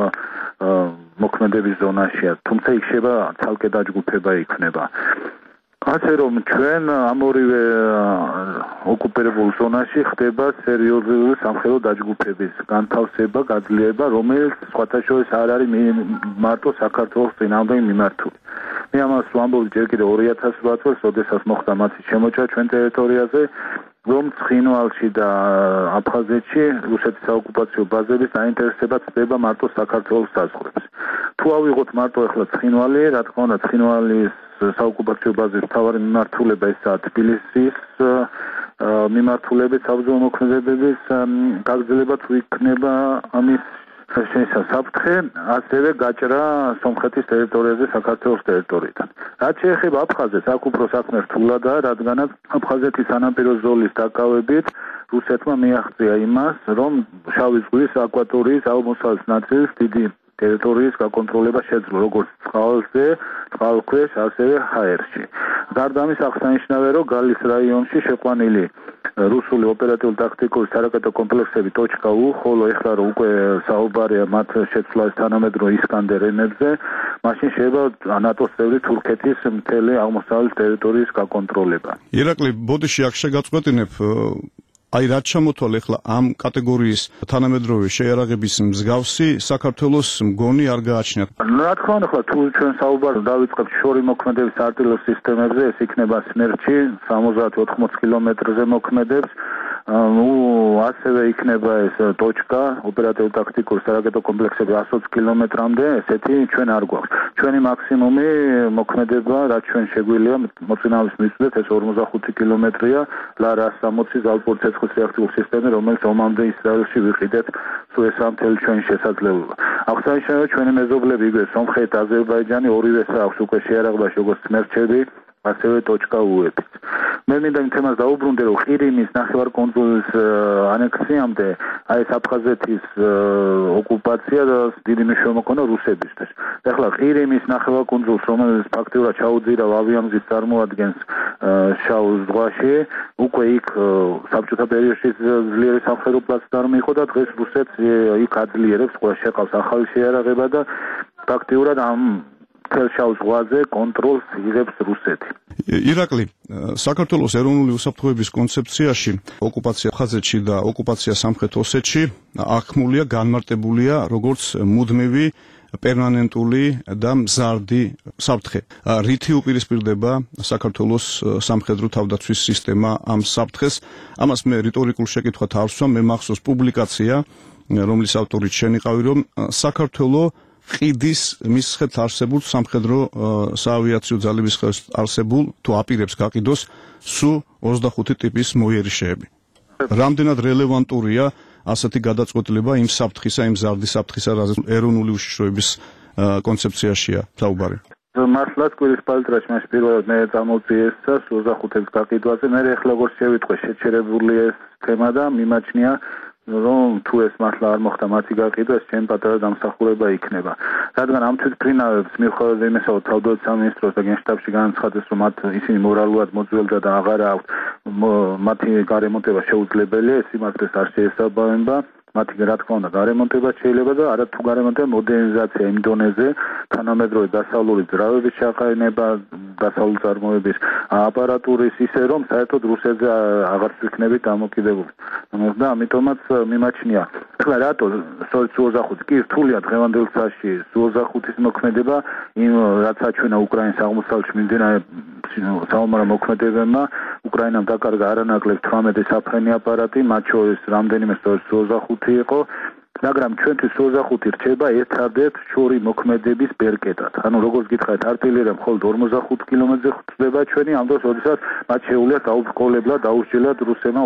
მოქმედების ზონაშია, თუმცა იქ შეება ცალკე დაჯგუფება იქნება. ასე რომ ჩვენ ამ ორივე ოკუპირებულ ზონაში ხდება სერიოზული სამხედრო დაჯგუფების განთავსება, გაძლიერება, რომელიც სხვათა შორის არ არის მარტო საქართველოს წინააღმდეგ მიმართული. მე ამას ვამბობ ჯერ კიდევ 2008 წელს, როდესაც მოხდა მათი შემოჭრა ჩვენ ტერიტორიაზე, რომ ცხინვალში და აფხაზეთში რუსეთის საოკუპაციო ბაზების დაინტერესება ხდება მარტო საქართველოს საზღვრებს. თუ ავიღოთ მარტო ახლა ცხინვალი, რა თქმა უნდა, ცხინვალის საოკუპაციო ბაზის მთავარი მიმართულება ესაა თბილისის მიმართულებით საბრძოლო მოქმედებების გაგრძელება თუ იქნება ამის შესაბამისად, ასევე გაჭრა სომხეთის ტერიტორიაზე საქართველოს ტერიტორიიდან. რაც შეეხება აფხაზეთს, აქ უფრო საქმე რთულადაა, რადგანაც აფხაზეთის სანაპირო ზოლის დაკავებით რუსეთმა მიაღწია იმას, რომ შავი ზღვის აკვატორიის აღმოსავლეთ ნაწილის დიდი ტერიტორიის გაკონტროლება შეძლო, როგორც წყალზე, წყალქვეშ, ასევე ჰაერში. გარდა ამის აღსანიშნავია, რომ გალის რაიონში შეყვანილი რუსული ოპერატიულ-ტაქტიკური სარაკეტო კომპლექსები .U, ხოლო ეხლა რომ უკვე საუბარია მათ შეცვლას თანამედროვე ისკანდერებზე, მაშინ შეიძლება ნატოს წევრი თურქეთის მთელი აღმოსავლეთ ტერიტორიის გაკონტროლება. ირაკლი, ბოდიში აქ შეგაწყვეტინებ, აი რაც ჩამოთვალე ახლა ამ კატეგორიის თანამედროვე შეიარაღების მსგავსი საქართველოს მგონი არ გააჩნიათ. რა თქმა უნდა, თუ ჩვენ საუბარს დავიწყებთ შორი მოქმედების არტილერიის სისტემებზე, ეს იქნება სმერჩი 70-80 კილომეტრზე მოქმედებს. ასევე იქნება ეს ტოჩკა, ოპერატიულ-ტაქტიკური სარაკეტო კომპლექსები 120 კილომეტრამდე, ესეთი ჩვენ არ გვაქვს. ჩვენი მაქსიმუმი მოქმედება, რაც ჩვენ შეგვიძლია მოწინააღმდეგეს მისვდეთ, ეს 45 კილომეტრია, ლა-160 ზალპური ცეცხლის რეაქტიული სისტემა, რომელიც ომამდე ისრაელში ვიყიდეთ, სულ ეს მთელი ჩვენი შესაძლებლობა. აღსანიშნავია, ჩვენი მეზობლები იგივე სომხეთი, აზერბაიჯანი ორივეს აქვს უკვე შეიარაღებაში როგორც სმერჩები, ასევე ტოჩკა-უებიც. მე მინდა იმ თემას დაუბრუნდე, რომ ყირიმის ნახევარკუნძულის ანექსიამდე ეს აფხაზეთის ოკუპაცია დიდი მნიშვნელობა ჰქონდა რუსებისთვის. ეხლა ყირიმის ნახევარკუნძულს, რომელიც ფაქტიურად ჩაუძირავ ავიამზის წარმოადგენს შავ ზღვაში, უკვე იქ საბჭოთა პერიოდში ძლიერი სამხედრო პლაცდარმი იყო და დღეს რუსეთს იქ აძლიერებს, ყველა შეყავს ახალი შეიარაღება და ფაქტიურად ამ შავ ზღვაზე კონტროლს იღებს რუსეთი. ირაკლი, საქართველოს ეროვნული უსაფრთხოების კონცეფციაში ოკუპაცია აფხაზეთში და ოკუპაცია სამხრეთ ოსეთში აღქმულია, განმარტებულია როგორც მუდმივი, პერმანენტული და მზარდი საფრთხე. რითი უპირისპირდება საქართველოს სამხედრო თავდაცვის სისტემა ამ საფრთხეს? ამას მე რიტორიკულ შეკითხვად არ ვსვამ, მე მახსოვს პუბლიკაცია, რომლის ავტორიც შენ იყავი, რომ საქართველო ყიდის მის ხელთ არსებულ სამხედრო საავიაციო ძალების ხელთ არსებულ თუ აპირებს გაყიდოს Su-25 ტიპის მოიერიშეები. რამდენად რელევანტურია ასეთი გადაწყვეტილება იმ საფრთხისა, იმ ზარდი საფრთხისა, რაზეც ეროვნული უშიშროების კონცეფციაშია საუბარი. მართლაც კვირის პალიტრაში მას პირველად მე წამოვწიე ეს Su-25-ების გაყიდვაზე, მე ეხლა როგორც შევიტყვე შეჩერებული ეს თემა და მიმაჩნია რომ თუ ეს მართლა არ მოხდა მათი გაყიდვა, ეს ჩემ პატარა დამსახურება იქნება. რადგან ამ თვითმფრინავებს მიუხედავად იმისა, რომ თავდაცვის სამინისტროს და გენშტაბში განაცხადეს, რომ მათ ისინი მორალურად მოძველდა და აღარ აქვს მათი გარემონტება შეუძლებელია, ეს იმათეს არ შეესაბამება. მათი რა თქმა უნდა გარემონტება შეიძლება და არა თუ გარემონტება მოდერნიზაცია იმ დონეზე, თანამედროვე დასავლური ძრავების ჩაყენება, დასავლური წარმოების აპარატურის ისე რომ საერთოდ რუსეთზე აღარ ვიქნებით დამოკიდებული. და ამიტომაც მიმაჩნია. ეხლა რატო სწორედ Su-25 კი რთულია დღევანდელ წასში Su-25-ის მოქმედება იმ რაც აჩვენა უკრაინის აღმოსავლეთში მიმდინარე საომარ მოქმედებებმა, უკრაინამ დაკარგა არანაკლებ 18 საფრენი აპარატი, მათ შორის რამდენიმე სწორედ Su-25 იყო, მაგრამ ჩვენთვის Su-25 რჩება ერთადერთ შორი მოქმედების ბერკეტად. ანუ როგორც გითხარით, артиллерია მხოლოდ 45 კილომეტრზე ხდება ჩვენი, ამ დროს ოდესაც მათ შეუძლია დაუბრკოლებლად დაუსჯელად რუსებმა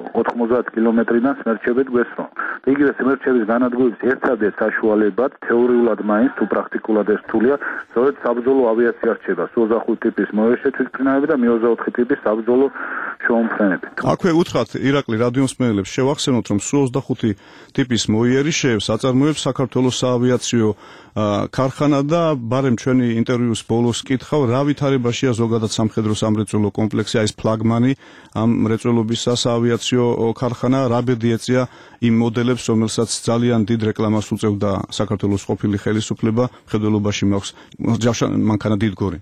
90 კილომეტრიდან სმერჩებით გვესრონ. იგივე სმერჩების განადგურების ერთადერთ საშუალებად თეორიულად მაინც თუ პრაქტიკულად ეს რთულია, სწორედ საბრძოლო ავიაცია რჩება Su-25 ტიპის მოერიშე თვითმფრინავები და Mi-24 ტიპის საბრძოლო შუამფრენები. აქვე უთხრათ ირაკლი რადიოსმენელებს შევახსენოთ, რომ Su-25 ტიპის მოიერიშეებს აწარმოებს საქართველოს საავიაციო ქარხანა და ბარემ ჩვენი ინტერვიუს ბოლოს კითხავ, რა ვითარებაშია ზოგადად სამხედრო სამრეწველო კომპლექსი, ეს ფლაგმანი ამ მრეწველობის საავიაციო ქარხანა, რა ბედი ეწია იმ მოდელებს, რომელსაც ძალიან დიდ რეკლამას უწევდა საქართველოს ყოფილი ხელისუფლება, მხედველობაში მაქვს ჯავშან მანქანა დიდგორი.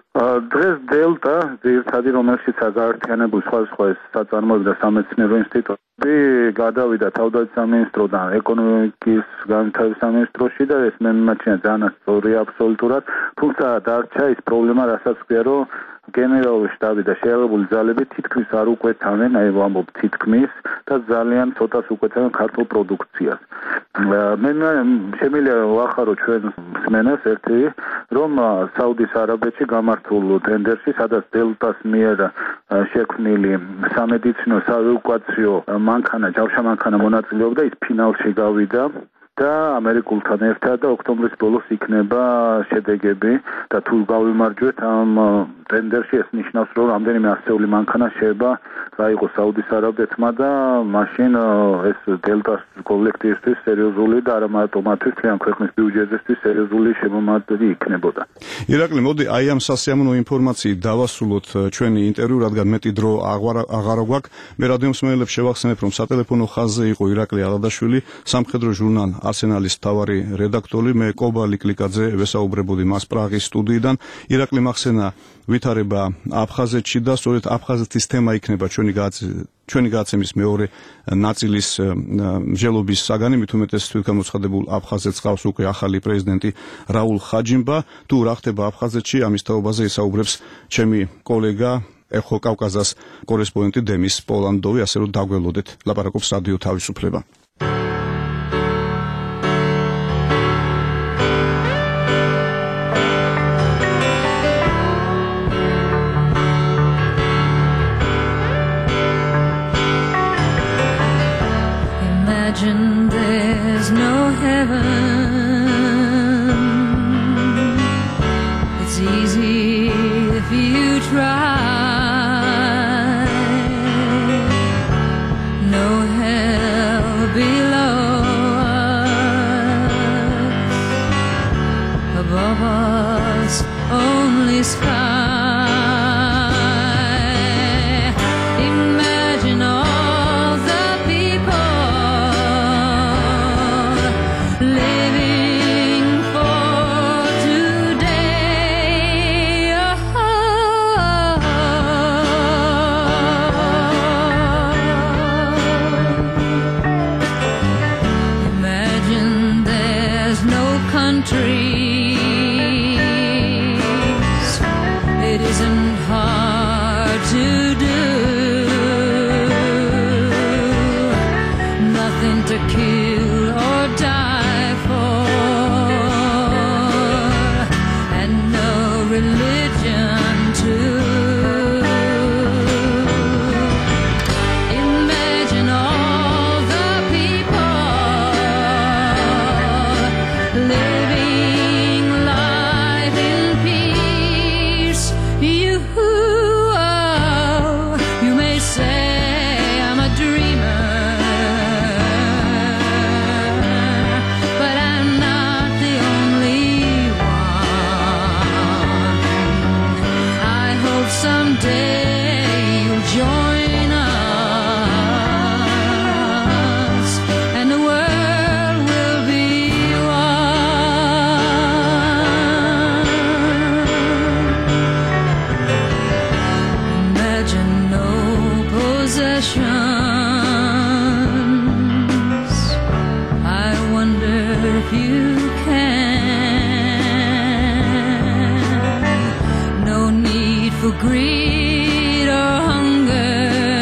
დღეს დელტა, ძირითადი რომელშიც გაერთიანებული სხვადასხვა საწარმოები და სამეცნიერო ინსტიტუტები გადავიდა თავდაცვის სამინისტროდან ეკონომიკის განვითარების სამინისტროში და ეს მე მიმაჩნია ძალიან სწორია აბსოლუტურად, თუმცა დარჩა ის პრობლემა, რასაც ქვია, რომ გენერალური შტაბი და შეიარაღებული ძალები თითქმის არ უკვეთავენ, აი ვამბობ თითქმის და ძალიან ცოტას უკვეთავენ ქართულ პროდუქციას. მე შემიძლია ვახარო ჩვენ მსმენელს ერთი, რომ საუდის არაბეთში გამართულ ტენდერში, სადაც დელტას მიერ შექმნილი სამედიცინო საევაკუაციო მანქანა, ჯავშა მანქანა მონაწილეობდა, ის ფინალში გავიდა. და ამერიკულთან ერთად და ოქტომბრის ბოლოს იქნება შედეგები და თუ გავიმარჯვეთ ამ ტენდერში ეს ნიშნავს, რომ რამდენიმე ასეული მანქანა შეიძლება გაიღო საუდის არაბეთმა და მაშინ ეს დელტას კოლექტივისთვის სერიოზული და არა მარტო მათთვის თლიან ქვეყნის ბიუჯეტისთვის სერიოზული შემომადგენელი იქნებოდა. ირაკლი, მოდი აი ამ სასიამოვნო ინფორმაციით დავასრულოთ ჩვენი ინტერვიუ, რადგან მეტი დრო აღარ გვაქვს. მე რადიომსმენელებს შევახსენებ, რომ სატელეფონო ხაზზე იყო ირაკლი ალადაშვილი, სამხედრო ჟურნალ არსენალის მთავარი რედაქტორი, მე კობა ლიკლიკაძე ვესაუბრებოდი მას პრაღის სტუდიიდან. ირაკლი მახსენა ვითარება აფხაზეთში და სწორედ აფხაზეთის თემა იქნება ჩვენი გადაცემის მეორე ნაწილის მსჯელობის საგანი, მით უმეტეს თვითგამოცხადებულ აფხაზეთს ყავს უკვე ახალი პრეზიდენტი რაულ ხაჯიმბა. თუ რა ხდება აფხაზეთში, ამის თაობაზე ისაუბრებს ჩემი კოლეგა ეხო კავკაზას კორესპონდენტი დემის პოლანდოვი, ასე რომ დაგველოდეთ, ლაპარაკობს რადიო თავისუფლება. Imagine there's no heaven. It's easy if you try. No hell below us. Above us, only sky. Imagine all the people living for today. Imagine there's no countries. It isn't hard to do. Nothing to kill or die for, and no religion too. Imagine all the people living life in peace. You may say I'm a dreamer, but I'm not the only one. I hope someday you'll join us, and the world will be one. Imagine no possessions. I wonder if you can. No need for greed or hunger.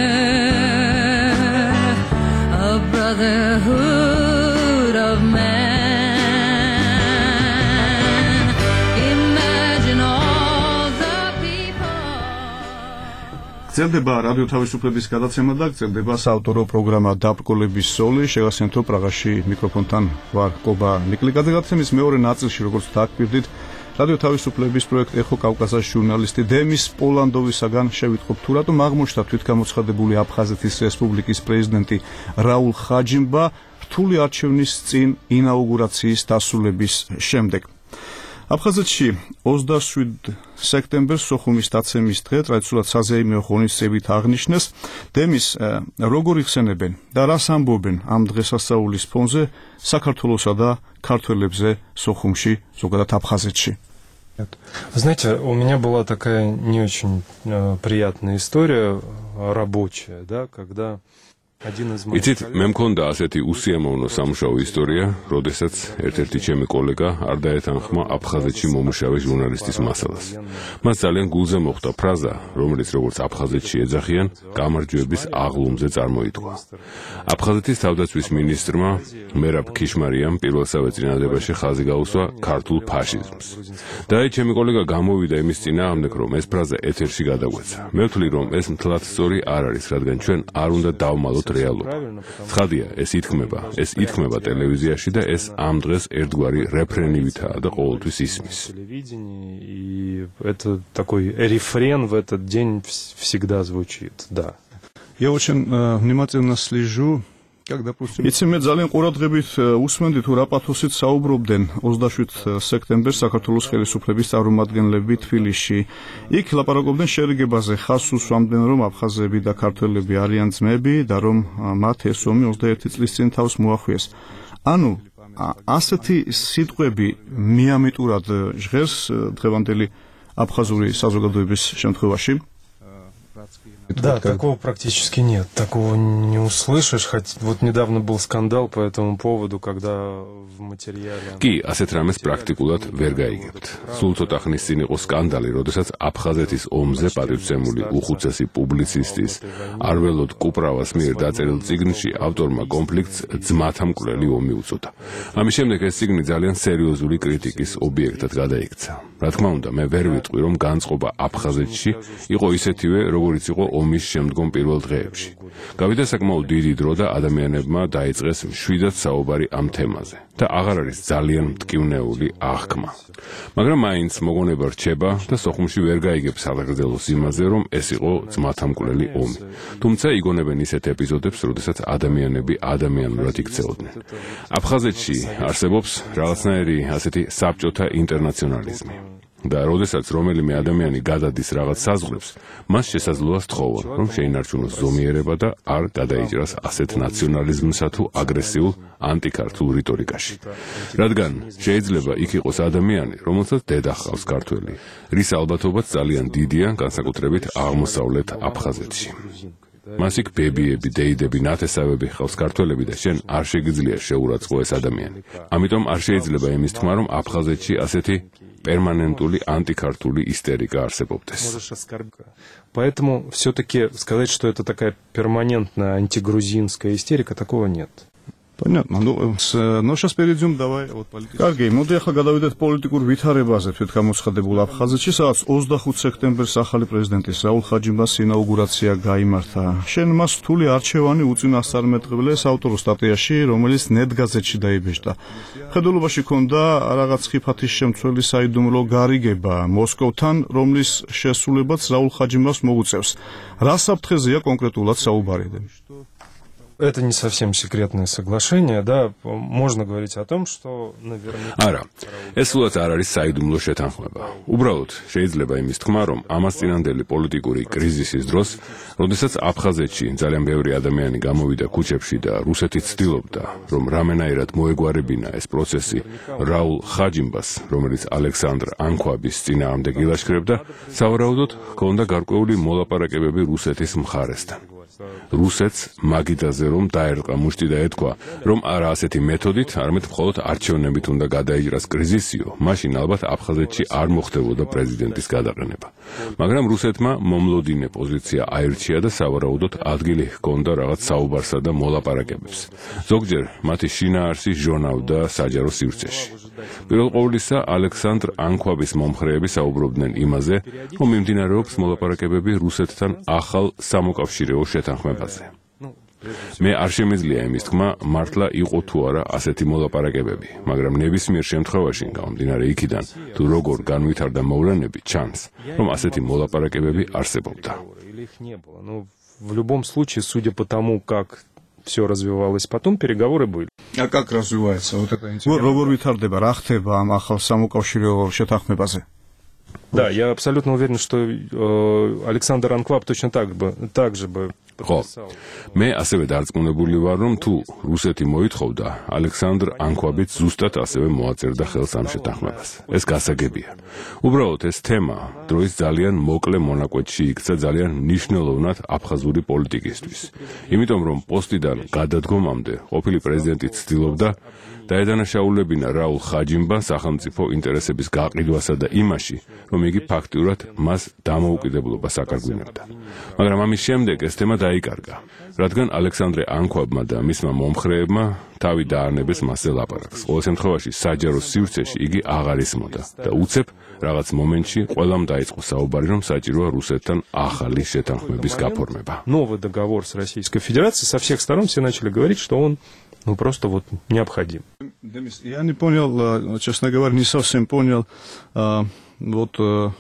A brotherhood of man. Imagine all the people. გრძელდება რადიო თავისუფლების გადაცემა და გრძელდება საავტორო პროგრამა დაბრკოლების სოლი. შევახსენებთ, რომ პრაღაში მიკროფონთან ვარ კობა ლიკლიკაძე. გადაცემის მეორე ნაწილში, როგორც დააკვირდით, რადიო თავისუფლების პროექტ ეხო კავკაზას ჟურნალისტი დემის პოლანდოვისაგან შევიტყობ, თუ რატომ აღმოჩნდა თვითგამოცხადებული აფხაზეთის რესპუბლიკის პრეზიდენტი რაულ ხაჯიმბა რთული არჩევნის წინ ინაუგურაციის დასრულების შემდეგ. აფხაზეთში 27 სექტემბერს სოხუმის დაცემის დღე ტრადიციულად საზეიმო ღონისძიებით აღნიშნეს. დემის როგორ იხსენებენ და რას ამბობენ ამ დღესასწაულის ფონზე საქართველოსა და ქართველებზე სოხუმში, ზოგადად აფხაზეთში? Знаете, у меня была такая не очень приятная история рабочая, да, когда იცით, მე მქონდა ასეთი უსიამოვნო სამუშაო ისტორია, როდესაც ერთ-ერთი ჩემი კოლეგა არ დაეთანხმა აფხაზეთში მომუშავე ჟურნალისტის მასალას. მას ძალიან გულზე მოხვდა ფრაზა, რომელიც როგორც აფხაზეთში ეძახიან, გამარჯვების აღლუმზე წარმოითქვა. აფხაზეთის თავდაცვის მინისტრმა მერაბ ქიშმარიამ პირველსავე წინადადებაში ხაზი გაუსვა ქართულ ფაშიზმს. და აი ჩემი კოლეგა გამოვიდა იმის წინააღმდეგ, რომ ეს ფრაზა ეთერში გადაგვეცა. მე ვთვლი, რომ ეს მთლად სწორი არ არის, რადგან ჩვენ არ უნდა დავმალოთ უბრალოდ რეალობა. ცხადია, ეს ითქმება ტელევიზიაში და ეს ამ დღეს ერთგვარი რეფრენივითაა და ყოველთვის ისმის. И это такой рефрен в этот день всегда звучит, да. Я очень внимательно слежу, как, допустим, იცი მე ძალიან ყურადღებით უსმენდი თუ რა პათოსით საუბრობდნენ 27 სექტემბერს საქართველოს ხელისუფლების წარმომადგენლები თბილისში. იქ ლაპარაკობდნენ შერიგებაზე, ხაზს უსვამდნენ, რომ აფხაზები და ქართველები არიან ძმები და რომ მათ ეს ომი 21 წლის წინ თავს მოახვიეს. ანუ ასეთი სიტყვები მიამიტურად ჟღერს დღევანდელი აფხაზური საზოგადოების შემთხვევაში. Да, такого практически нет. Такого не услышишь. Хоть вот недавно был скандал по этому поводу, когда в материале... კი, ასეთ რამეს პრაქტიკულად ვერ გაიგებთ. სულ ცოტა ხნის წინ იყო სკანდალი, როდესაც აფხაზეთის ომზე პატივცემული უხუცესი პუბლიცისტის არველოდ კუპრავას მიერ დაწერილ წიგნში ავტორმა კონფლიქტს ძმათა მკვლელი ომი უწოდა. ამის შემდეგ ეს წიგნი ძალიან სერიოზული კრიტიკის ობიექტად გადაიქცა. რა თქმა უნდა, მე ვერ ვიტყვი, რომ განწყობა აფხაზეთში იყო ისეთივე, როგორიც იყო ომის შემდგომ პირველ დღეებში. გავიდა საკმაოდ დიდი დრო და ადამიანებმა დაიწყეს მშვიდად საუბარი ამ თემაზე და აღარ არის ძალიან მტკივნეული აღქმა. მაგრამ მაინც მოგონება რჩება და სოხუმში ვერ გაიგებს აღგრძელოს იმაზე, რომ ეს იყო ძმათა მკვლელი ომი. თუმცა იგონებენ ისეთ ეპიზოდებს, როდესაც ადამიანები ადამიანურად იქცეოდნენ. აფხაზეთში არსებობს რაღაცნაირი ასეთი საბჭოთა ინტერნაციონალიზმი. და როდესაც რომელიმე ადამიანი გადადის რაღაც საზღვრებს, მას შესაძლოა სთხოვონ, რომ შეინარჩუნოს ზომიერება და არ გადაიჭრას ასეთ ნაციონალიზმსა თუ აგრესიულ ანტიქართულ რიტორიკაში. რადგან შეიძლება იქ იყოს ადამიანი, რომელსაც დედა ჰყავს ქართველი, რის ალბათობაც ძალიან დიდია, განსაკუთრებით აღმოსავლეთ აფხაზეთში. მას იქ ბებიები, დეიდები, ნათესავები ჰყავს ქართველები და შენ არ შეგიძლია შეურაცხყო ეს ადამიანი. ამიტომ არ შეიძლება იმის თქმა, რომ აფხაზეთში ასეთი перманентული антикартული истерика არსებობდეს. Поэтому все-таки сказать, что это такая перманентная антигрузинская истерика, такого нет. Понятно. Ну, сейчас перейдем, давай от политики. Კარგი, მოდი ახლა გადავიდეთ პოლიტიკურ ვითარებაზე თვითგამოცხადებულ აფხაზეთში, სადაც 25 სექტემბერს ახალი პრეზიდენტის რაულ ხაჯიმბას ინაუგურაცია გაიმართა. შენ მას რთული არჩევანი უწინასწარმეტყველე საავტორო სტატიაში, რომელიც ნეტგაზეთში დაიბეჭდა. ხედულობაში ქონდა რაღაც ხიფათის შემცველი საიდუმლო გარიგება მოსკოვთან, რომლის შესრულებაც რაულ ხაჯიმბას მოუწევს. რა საფრთხეზეა კონკრეტულად საუბარია? Это не совсем секретное соглашение, да, можно говорить о том, что наверняка... არა, ეს სულაც არ არის საიდუმლო შეთანხმება. უბრალოდ შეიძლება იმის თქმა, რომ ამას წინანდელი პოლიტიკური კრიზისის დროს, როდესაც აფხაზეთში ძალიან ბევრი ადამიანი გამოვიდა ქუჩებში და რუსეთი ცდილობდა, რომ რამენაირად მოეგვარებინა ეს პროცესი რაულ ხაჯიმბას, რომელიც ალექსანდრ ანქვაბის წინააღმდეგ ილაშქრებდა, სავარაუდოდ ჰქონდა გარკვეული მოლაპარაკებები რუსეთის მხარესთან. რუსეთს მაგიდაზე რომ დაერყა მუშტი და ეთქვა, რომ არა ასეთი მეთოდით, არამედ მხოლოდ არჩევნებით უნდა გადაიჭრას კრიზისიო, მაშინ ალბათ აფხაზეთში არ მოხდებოდა პრეზიდენტის გადაყენება. მაგრამ რუსეთმა მომლოდინე პოზიცია აირჩია და სავარაუდოდ ადგილი ჰქონდა რაღაც საუბარსა და მოლაპარაკებებს. ზოგჯერ მათი შინაარსი ჟონავდა საჯარო სივრცეში. პირველ ყოვლისა, ალექსანდრ ანქვაბის მომხრეები საუბრობდნენ იმაზე, რომ მიმდინარეობს მოლაპარაკებები რუსეთთან ახალ სამოკავშირეო შეთანხმებაზე. მე არ შემეძლია იმის თქმა, მართლა იყო თუ არა ასეთი მოლაპარაკებები, მაგრამ ნებისმიერ შემთხვევაში, გამომდინარე იქიდან, თუ როგორ განვითარდა მოვლენები, ჩანს, რომ ასეთი მოლაპარაკებები არსებობდა. В любом случае, судя по тому, как все развивалось потом, переговоры были. А как развивается вот это интересно? როგორ ვითარდება, რა ხდება ამ ახალ სამოკავშირეო შეთანხმებაზე? Да, я абсолютно уверен, что Александр Анкваб точно так же бы ხო, მე ასევე დარწმუნებული ვარ, რომ თუ რუსეთი მოითხოვდა, ალექსანდრ ანქვაბიც ზუსტად ასევე მოაწერდა ხელს ამ შეთანხმებას. ეს გასაგებია. უბრალოდ ეს თემა დროის ძალიან მოკლე მონაკვეთში იქცა ძალიან მნიშვნელოვნად აფხაზური პოლიტიკისთვის. იმიტომ რომ პოსტიდან გადადგომამდე ყოფილი პრეზიდენტი ცდილობდა დაედანაშაულებინა რაულ ხაჯიმბა სახელმწიფო ინტერესების გაყიდვასა და იმაში, რომ იგი ფაქტურად მას დამოუკიდებლობას აკარგვინებდა. მაგრამ ამის შემდეგ ეს თემა დაიკარგა, რადგან ალექსანდრე ანქვაბმა და მისმა მომხრეებმა თავი დაარნებეს მასზე ლაპარაკს. ყოველ შემთხვევაში საჯარო სივრცეში იგი აღარ ისმოდა და უცებ რაღაც მომენტში ყველამ დაიწყო საუბარი, რომ საჭიროა რუსეთთან ახალი შეთანხმების გაფორმება. Новый договор с Российской Федерацией, со всех сторон все начали говорить, что он просто вот необходим. Я не понял, честно говоря, не совсем понял вот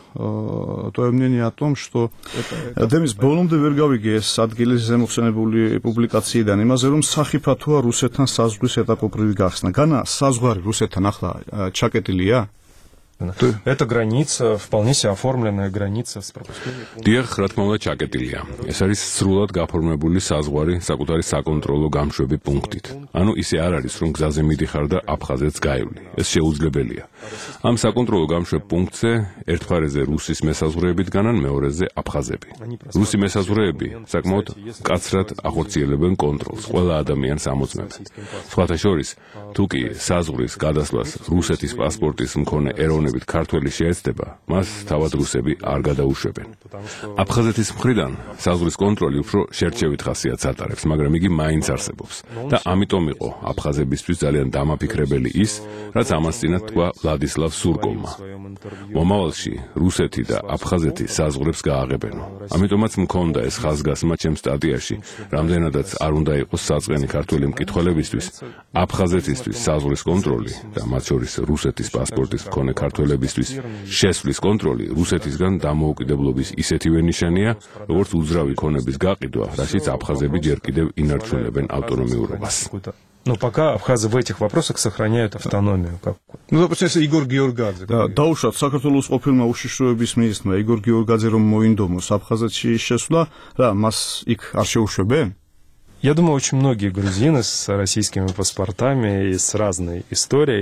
твое мнение о том, что Демис ბოლომდე ვერ გავიგე ეს ადგილის ზემოხსენებული პუბლიკაციიდან იმაზე, რომ სახიფათოა რუსეთთან საზღვრის ეტაპობრივი გახსნა. განა საზღვარი რუსეთთან ახლა ჩაკეტილია? Это граница, вполне себе оформленная граница с пропускными пунктами. დიახ, რა თქმა უნდა, ჩაკეტილია. ეს არის სრულად გაფორმებული საზღვარი საკუთარი საკონტროლო გამშვები პუნქტით. ანუ ისე არ არის, რომ გზაზე მიდიხარ და აფხაზეთს გაივლი. ეს შეუძლებელია. ამ საკონტროლო გამშვებ პუნქტზე ერთ მხარეზე რუსის მესაზღვრეები დგანან, მეორეზე აფხაზები. რუსი მესაზღვრეები საკმაოდ მკაცრად ახორციელებენ კონტროლს, ყველა ადამიანს ამოწმებენ. სხვათა შორის, თუ კი საზღვრის გადასვლას რუსეთის პასპორტის მქონე ეროვნებით ქართველი შეეცდება, მას თავად რუსები არ გადაუშვებენ. აფხაზეთის მხრიდან საზღვრის კონტროლი უფრო შერჩევით ხასიათს ატარებს, მაგრამ იგი მაინც არსებობს და ამიტომ იყო აფხაზებისთვის ძალიან დამაფიქრებელი ის, რაც ამას წინათ თქვა ვლადისლავ სურკოვმა. მომავალში რუსეთი და აფხაზეთი საზღვრებს გააღებენო. ამიტომაც მქონდა ეს ხაზგასმა ჩემ სტატიაში, რამდენადაც არ უნდა იყოს საწყენი ქართველი მკითხველებისთვის, აფხაზეთისთვის საზღვრის კონტროლი და მათ შორის რუსეთის პასპორტის მქონე ქართველებისთვის შესვლის კონტროლი რუსეთისგან დამოუკიდებლობის ისეთივე ნიშანია, როგორც უძრავი ქონების გაყიდვა, რაშიც აფხაზები ჯერ კიდევ ინარჩუნებენ ავტონომიურობას. Но пока абхазы в этих вопросах сохраняют автономию. Ну, допустим, Игорь Георгадзе. Да, დაუშვათ საქართველოს ყოფილმა უშიშროების მინისტრმა იგორ გიორგაძე რომ მოინდომოს აფხაზეთში შესვლა, რა მას იქ არ შეუშვებენ? Я думаю, очень многие грузины с российскими паспортами и с разной историей.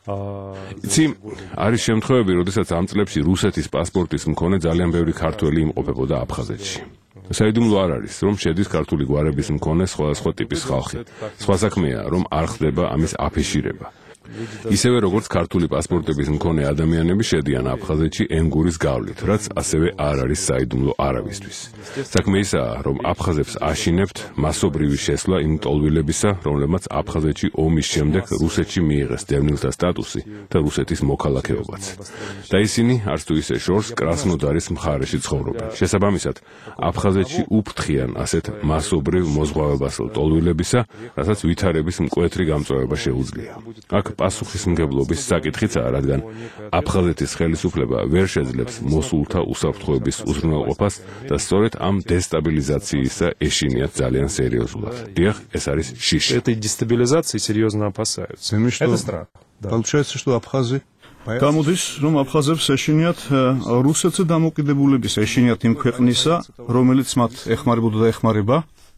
იცი, არის შემთხვევები, როდესაც ამ წლებში რუსეთის პასპორტის მქონე ძალიან ბევრი ქართველი იმყოფებოდა აფხაზეთში. საიდუმლო არ არის, რომ შედის ქართული გვარების მქონე სხვადასხვა ტიპის ხალხი. სხვა საქმეა, რომ არ ხდება ამის აფიშირება. ისევე როგორც ქართული პასპორტების მქონე ადამიანები შედიან აფხაზეთში ენგურის გავლით, რაც ასევე არ არის საიდუმლო არავისთვის. საქმე ისაა, რომ აფხაზებს აშინებთ მასობრივი შესვლა იმ ტოლვილებისა, რომლებმაც აფხაზეთში ომის შემდეგ რუსეთში მიიღეს დევნილთა სტატუსი და რუსეთის მოქალაქეობაც. და ისინი არც თუ ისე შორს კრასნოდარის მხარეში ცხოვრობენ. შესაბამისად, აფხაზეთში უფრთხიან ასეთ მასობრივ მოზღვავებასო ტოლვილებისა, რასაც ვითარების მკვეთრი გამწვავება შეუძლია. აქ პასუხისმგებლობის საკითხიცაა, რადგან აფხაზეთის ხელისუფლება ვერ შეძლებს მოსულთა უსაფრთხოების უზრუნველყოფას და სწორედ ამ дестабилизациისა ეშინიათ ძალიან სერიოზულად. დიახ, ეს არის შიში. Этой дестабилизации серьезно опасаются. Это страх. Получается, что абхазы გამოდის, რომ აფხაზებს ეშინიათ რუსეთზე დამოკიდებულების ეშინიათ იმ ქვეყნისა, რომელიც მათ ეხმარებოდა და ეხმარება?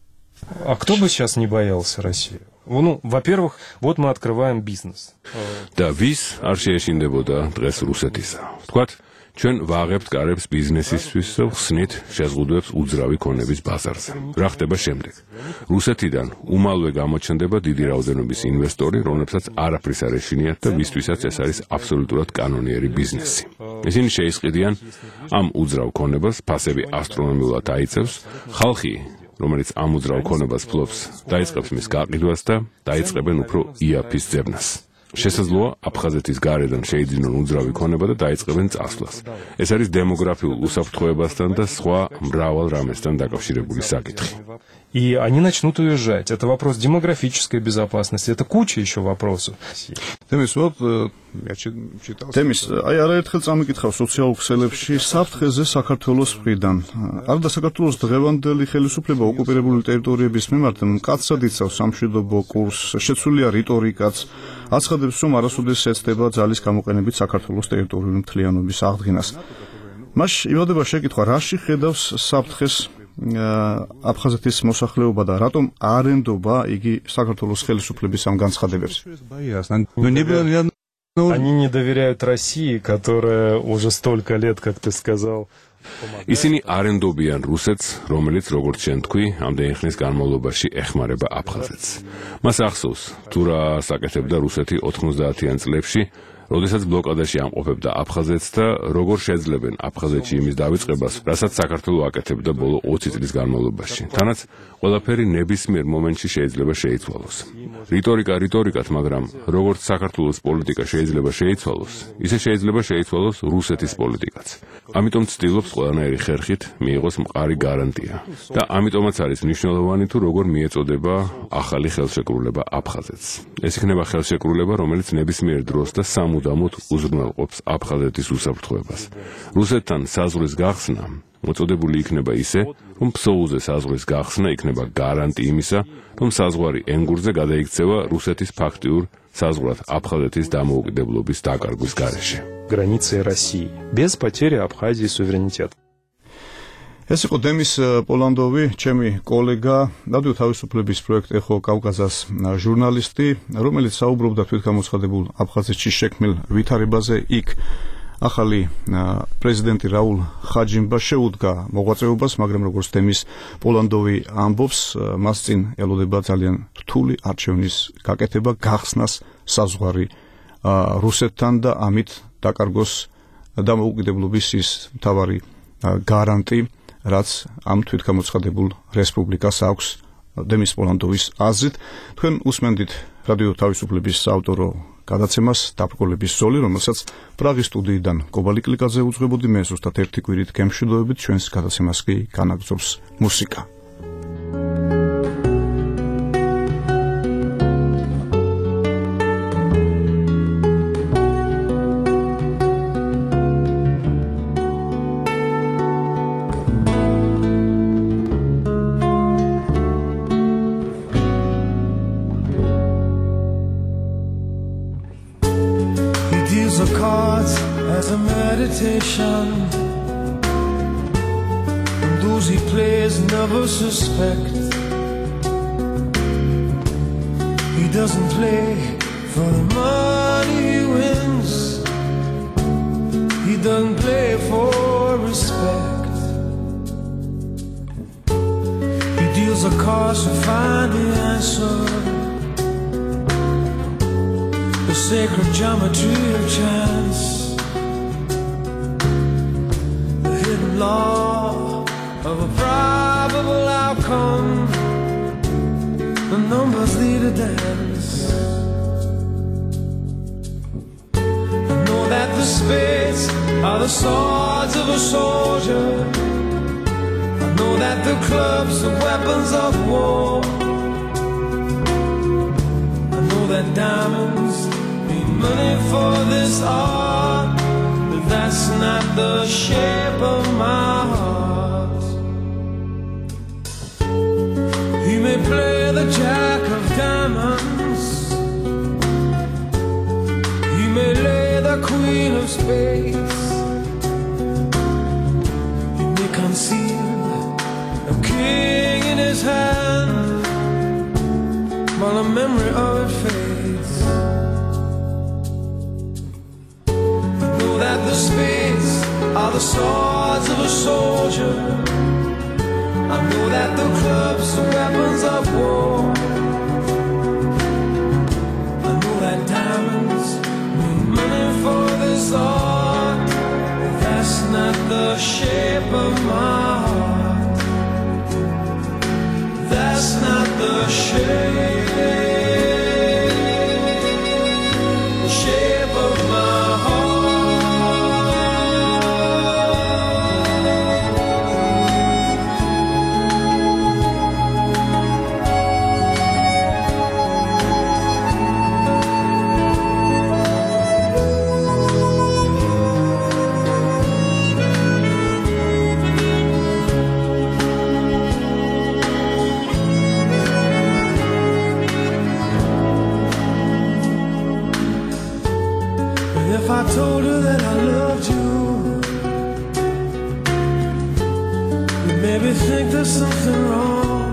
А кто бы сейчас не боялся Россию? Ну, во-первых, вот мы открываем бизнес. და ვის არ შეეშინდებოდა დღეს რუსეთისა? ვთქვათ, ჩვენ ვაღებთ კარებს ბიზნესისთვის და ხსნით შეზღუდვებს უძრავი ქონების ბაზარზე. რა ხდება შემდეგ? რუსეთიდან უმალვე გამოჩნდება დიდი რაოდენობის ინვესტორი, რომლებსაც არაფრის არ ეშინიათ და ვისთვისაც ეს არის აბსოლუტურად კანონიერი ბიზნესი. ისინი შეისყიდიან ამ უძრავ ქონებას, ფასები ასტრონომიულად აიწევს, ხალხი რომელიც ამ უძრავ ქონებას ფლობს, დაიწყებს მის გაყიდვას და დაიწყებენ უფრო იაფის ძებნას. შესაძლოა აფხაზეთის გარედან შეიძინონ უძრავი ქონება და დაიწყებენ წასვლას. ეს არის დემოგრაფიულ უსაფრთხოებასთან და სხვა მრავალ რამესთან დაკავშირებული საკითხი. И они начнут уезжать. Это вопрос демографической безопасности. Это куча еще вопросов. Демис, вот я читал. Демис, აი არაერთხელ წამიკითხავს სოციალურ ქსელებში საფრთხეზე საქართველოს მხრიდან. არდა საქართველოს დღევანდელი ხელისუფლება ოკუპირებული ტერიტორიების მიმართ მკაცრად იცავს სამშვიდობო კურსს, შეცვლილია რიტორიკაც, აცხადებს, რომ არასოდეს ეცდება ძალის გამოყენებით საქართველოს ტერიტორიული მთლიანობის აღდგენას. მას იმოდება შეკითხვა, რაში ხედავს საფრთხეს აფხაზეთის მოსახლეობა და რატომ არ ენდობა იგი საქართველოს ხელისუფლების ამ განცხადებებს? Они не доверяют России, которая уже столько лет, как ты сказал. ისინი არ ენდობიან რუსეთს, რომელიც როგორც შენ თქვი, ამდენი ხნის განმავლობაში ეხმარება აფხაზეთს. მას ახსოვს, თუ რა საკეთებდა რუსეთი 90-იან წლებში, როდესაც ბლოკადაში ამყოფებდა აფხაზეთს და როგორ შეძლებენ აფხაზეთში იმის დავიწყებას, რასაც საქართველო აკეთებდა ბოლო 20 წლის განმავლობაში. თანაც ყველაფერი ნებისმიერ მომენტში შეიძლება შეიცვალოს. რიტორიკა რიტორიკად, მაგრამ როგორც საქართველოს პოლიტიკა შეიძლება შეიცვალოს, ისე შეიძლება შეიცვალოს რუსეთის პოლიტიკაც. ამიტომ ცდილობს ყველანაირი ხერხით მიიღოს მყარი გარანტია. და ამიტომაც არის მნიშვნელოვანი თუ როგორ მიეწოდება ახალი ხელშეკრულება აფხაზეთს. ეს იქნება ხელშეკრულება, რომელიც ნებისმიერ დროს და სამუდამოდ უზრუნველყოფს აფხაზეთის უსაფრთხოებას. რუსეთთან საზღვრის გახსნა მოწოდებული იქნება ისე, რომ ფსოუზე საზღვრის გახსნა იქნება გარანტი იმისა, რომ საზღვარი ენგურზე გადაიქცევა რუსეთის ფაქტიურ საზღვრად აფხაზეთის დამოუკიდებლობის დაკარგვის გარეშე. Границы России без потери Абхазии суверенитета. ეს იყო დემის პოლანდოვი, ჩემი კოლეგა, რადიო თავისუფლების პროექტ ეხო კავკასას ჟურნალისტი, რომელიც საუბრობდა თვითგამოცხადებულ აფხაზეთში შექმნილ ვითარებაზე. იქ ახალი პრეზიდენტი რაულ ხაჯიმბა შეუდგა მოღვაწეობას, მაგრამ როგორც დემის პოლანდოვი ამბობს, მას წინ ელოდება ძალიან რთული არჩევნის გაკეთება, გახსნას საზღვარი რუსეთთან და ამით დაკარგოს დამოუკიდებლობის ის მთავარი გარანტი, რაც ამ თვითგამოცხადებულ რესპუბლიკას აქვს დემის პოლანდოვის აზრით. თქვენ უსმენდით რადიო თავისუფლების საავტორო გადაცემას დაბრკოლების ზოლი, რომელსაც პრაღის სტუდიიდან კობალი კლიკაძე უძღვებოდი, მე ზუსტად ერთი კვირით გემშვიდობებით, ჩვენს გადაცემას კი განაგრძობს მუსიკა. As a meditation, and those he plays never suspect. He doesn't play for the money he wins. He doesn't play for respect. He deals the cards to find the answer, the sacred geometry of chance, law of a probable outcome. The numbers lead a dance. I know that the spades are the swords of a soldier. I know that the clubs are weapons of war. I know that diamonds need money for this art. That's not the shape of my heart. He may play the jack of diamonds, he may lay the queen of spades, he may conceal a king in his hand while the memory of it fades. That the spades are the swords of a soldier. I know that the clubs are weapons of war. I know that diamonds need money for this art. That's not the shape of my heart. That's not the shape of my heart. If I told her that I loved you, you'd maybe think there's something wrong.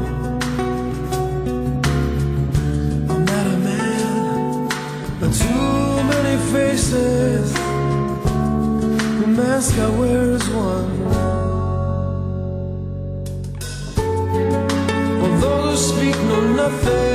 I'm not a man, but too many faces. The mask I wear is one. Although the speak know nothing,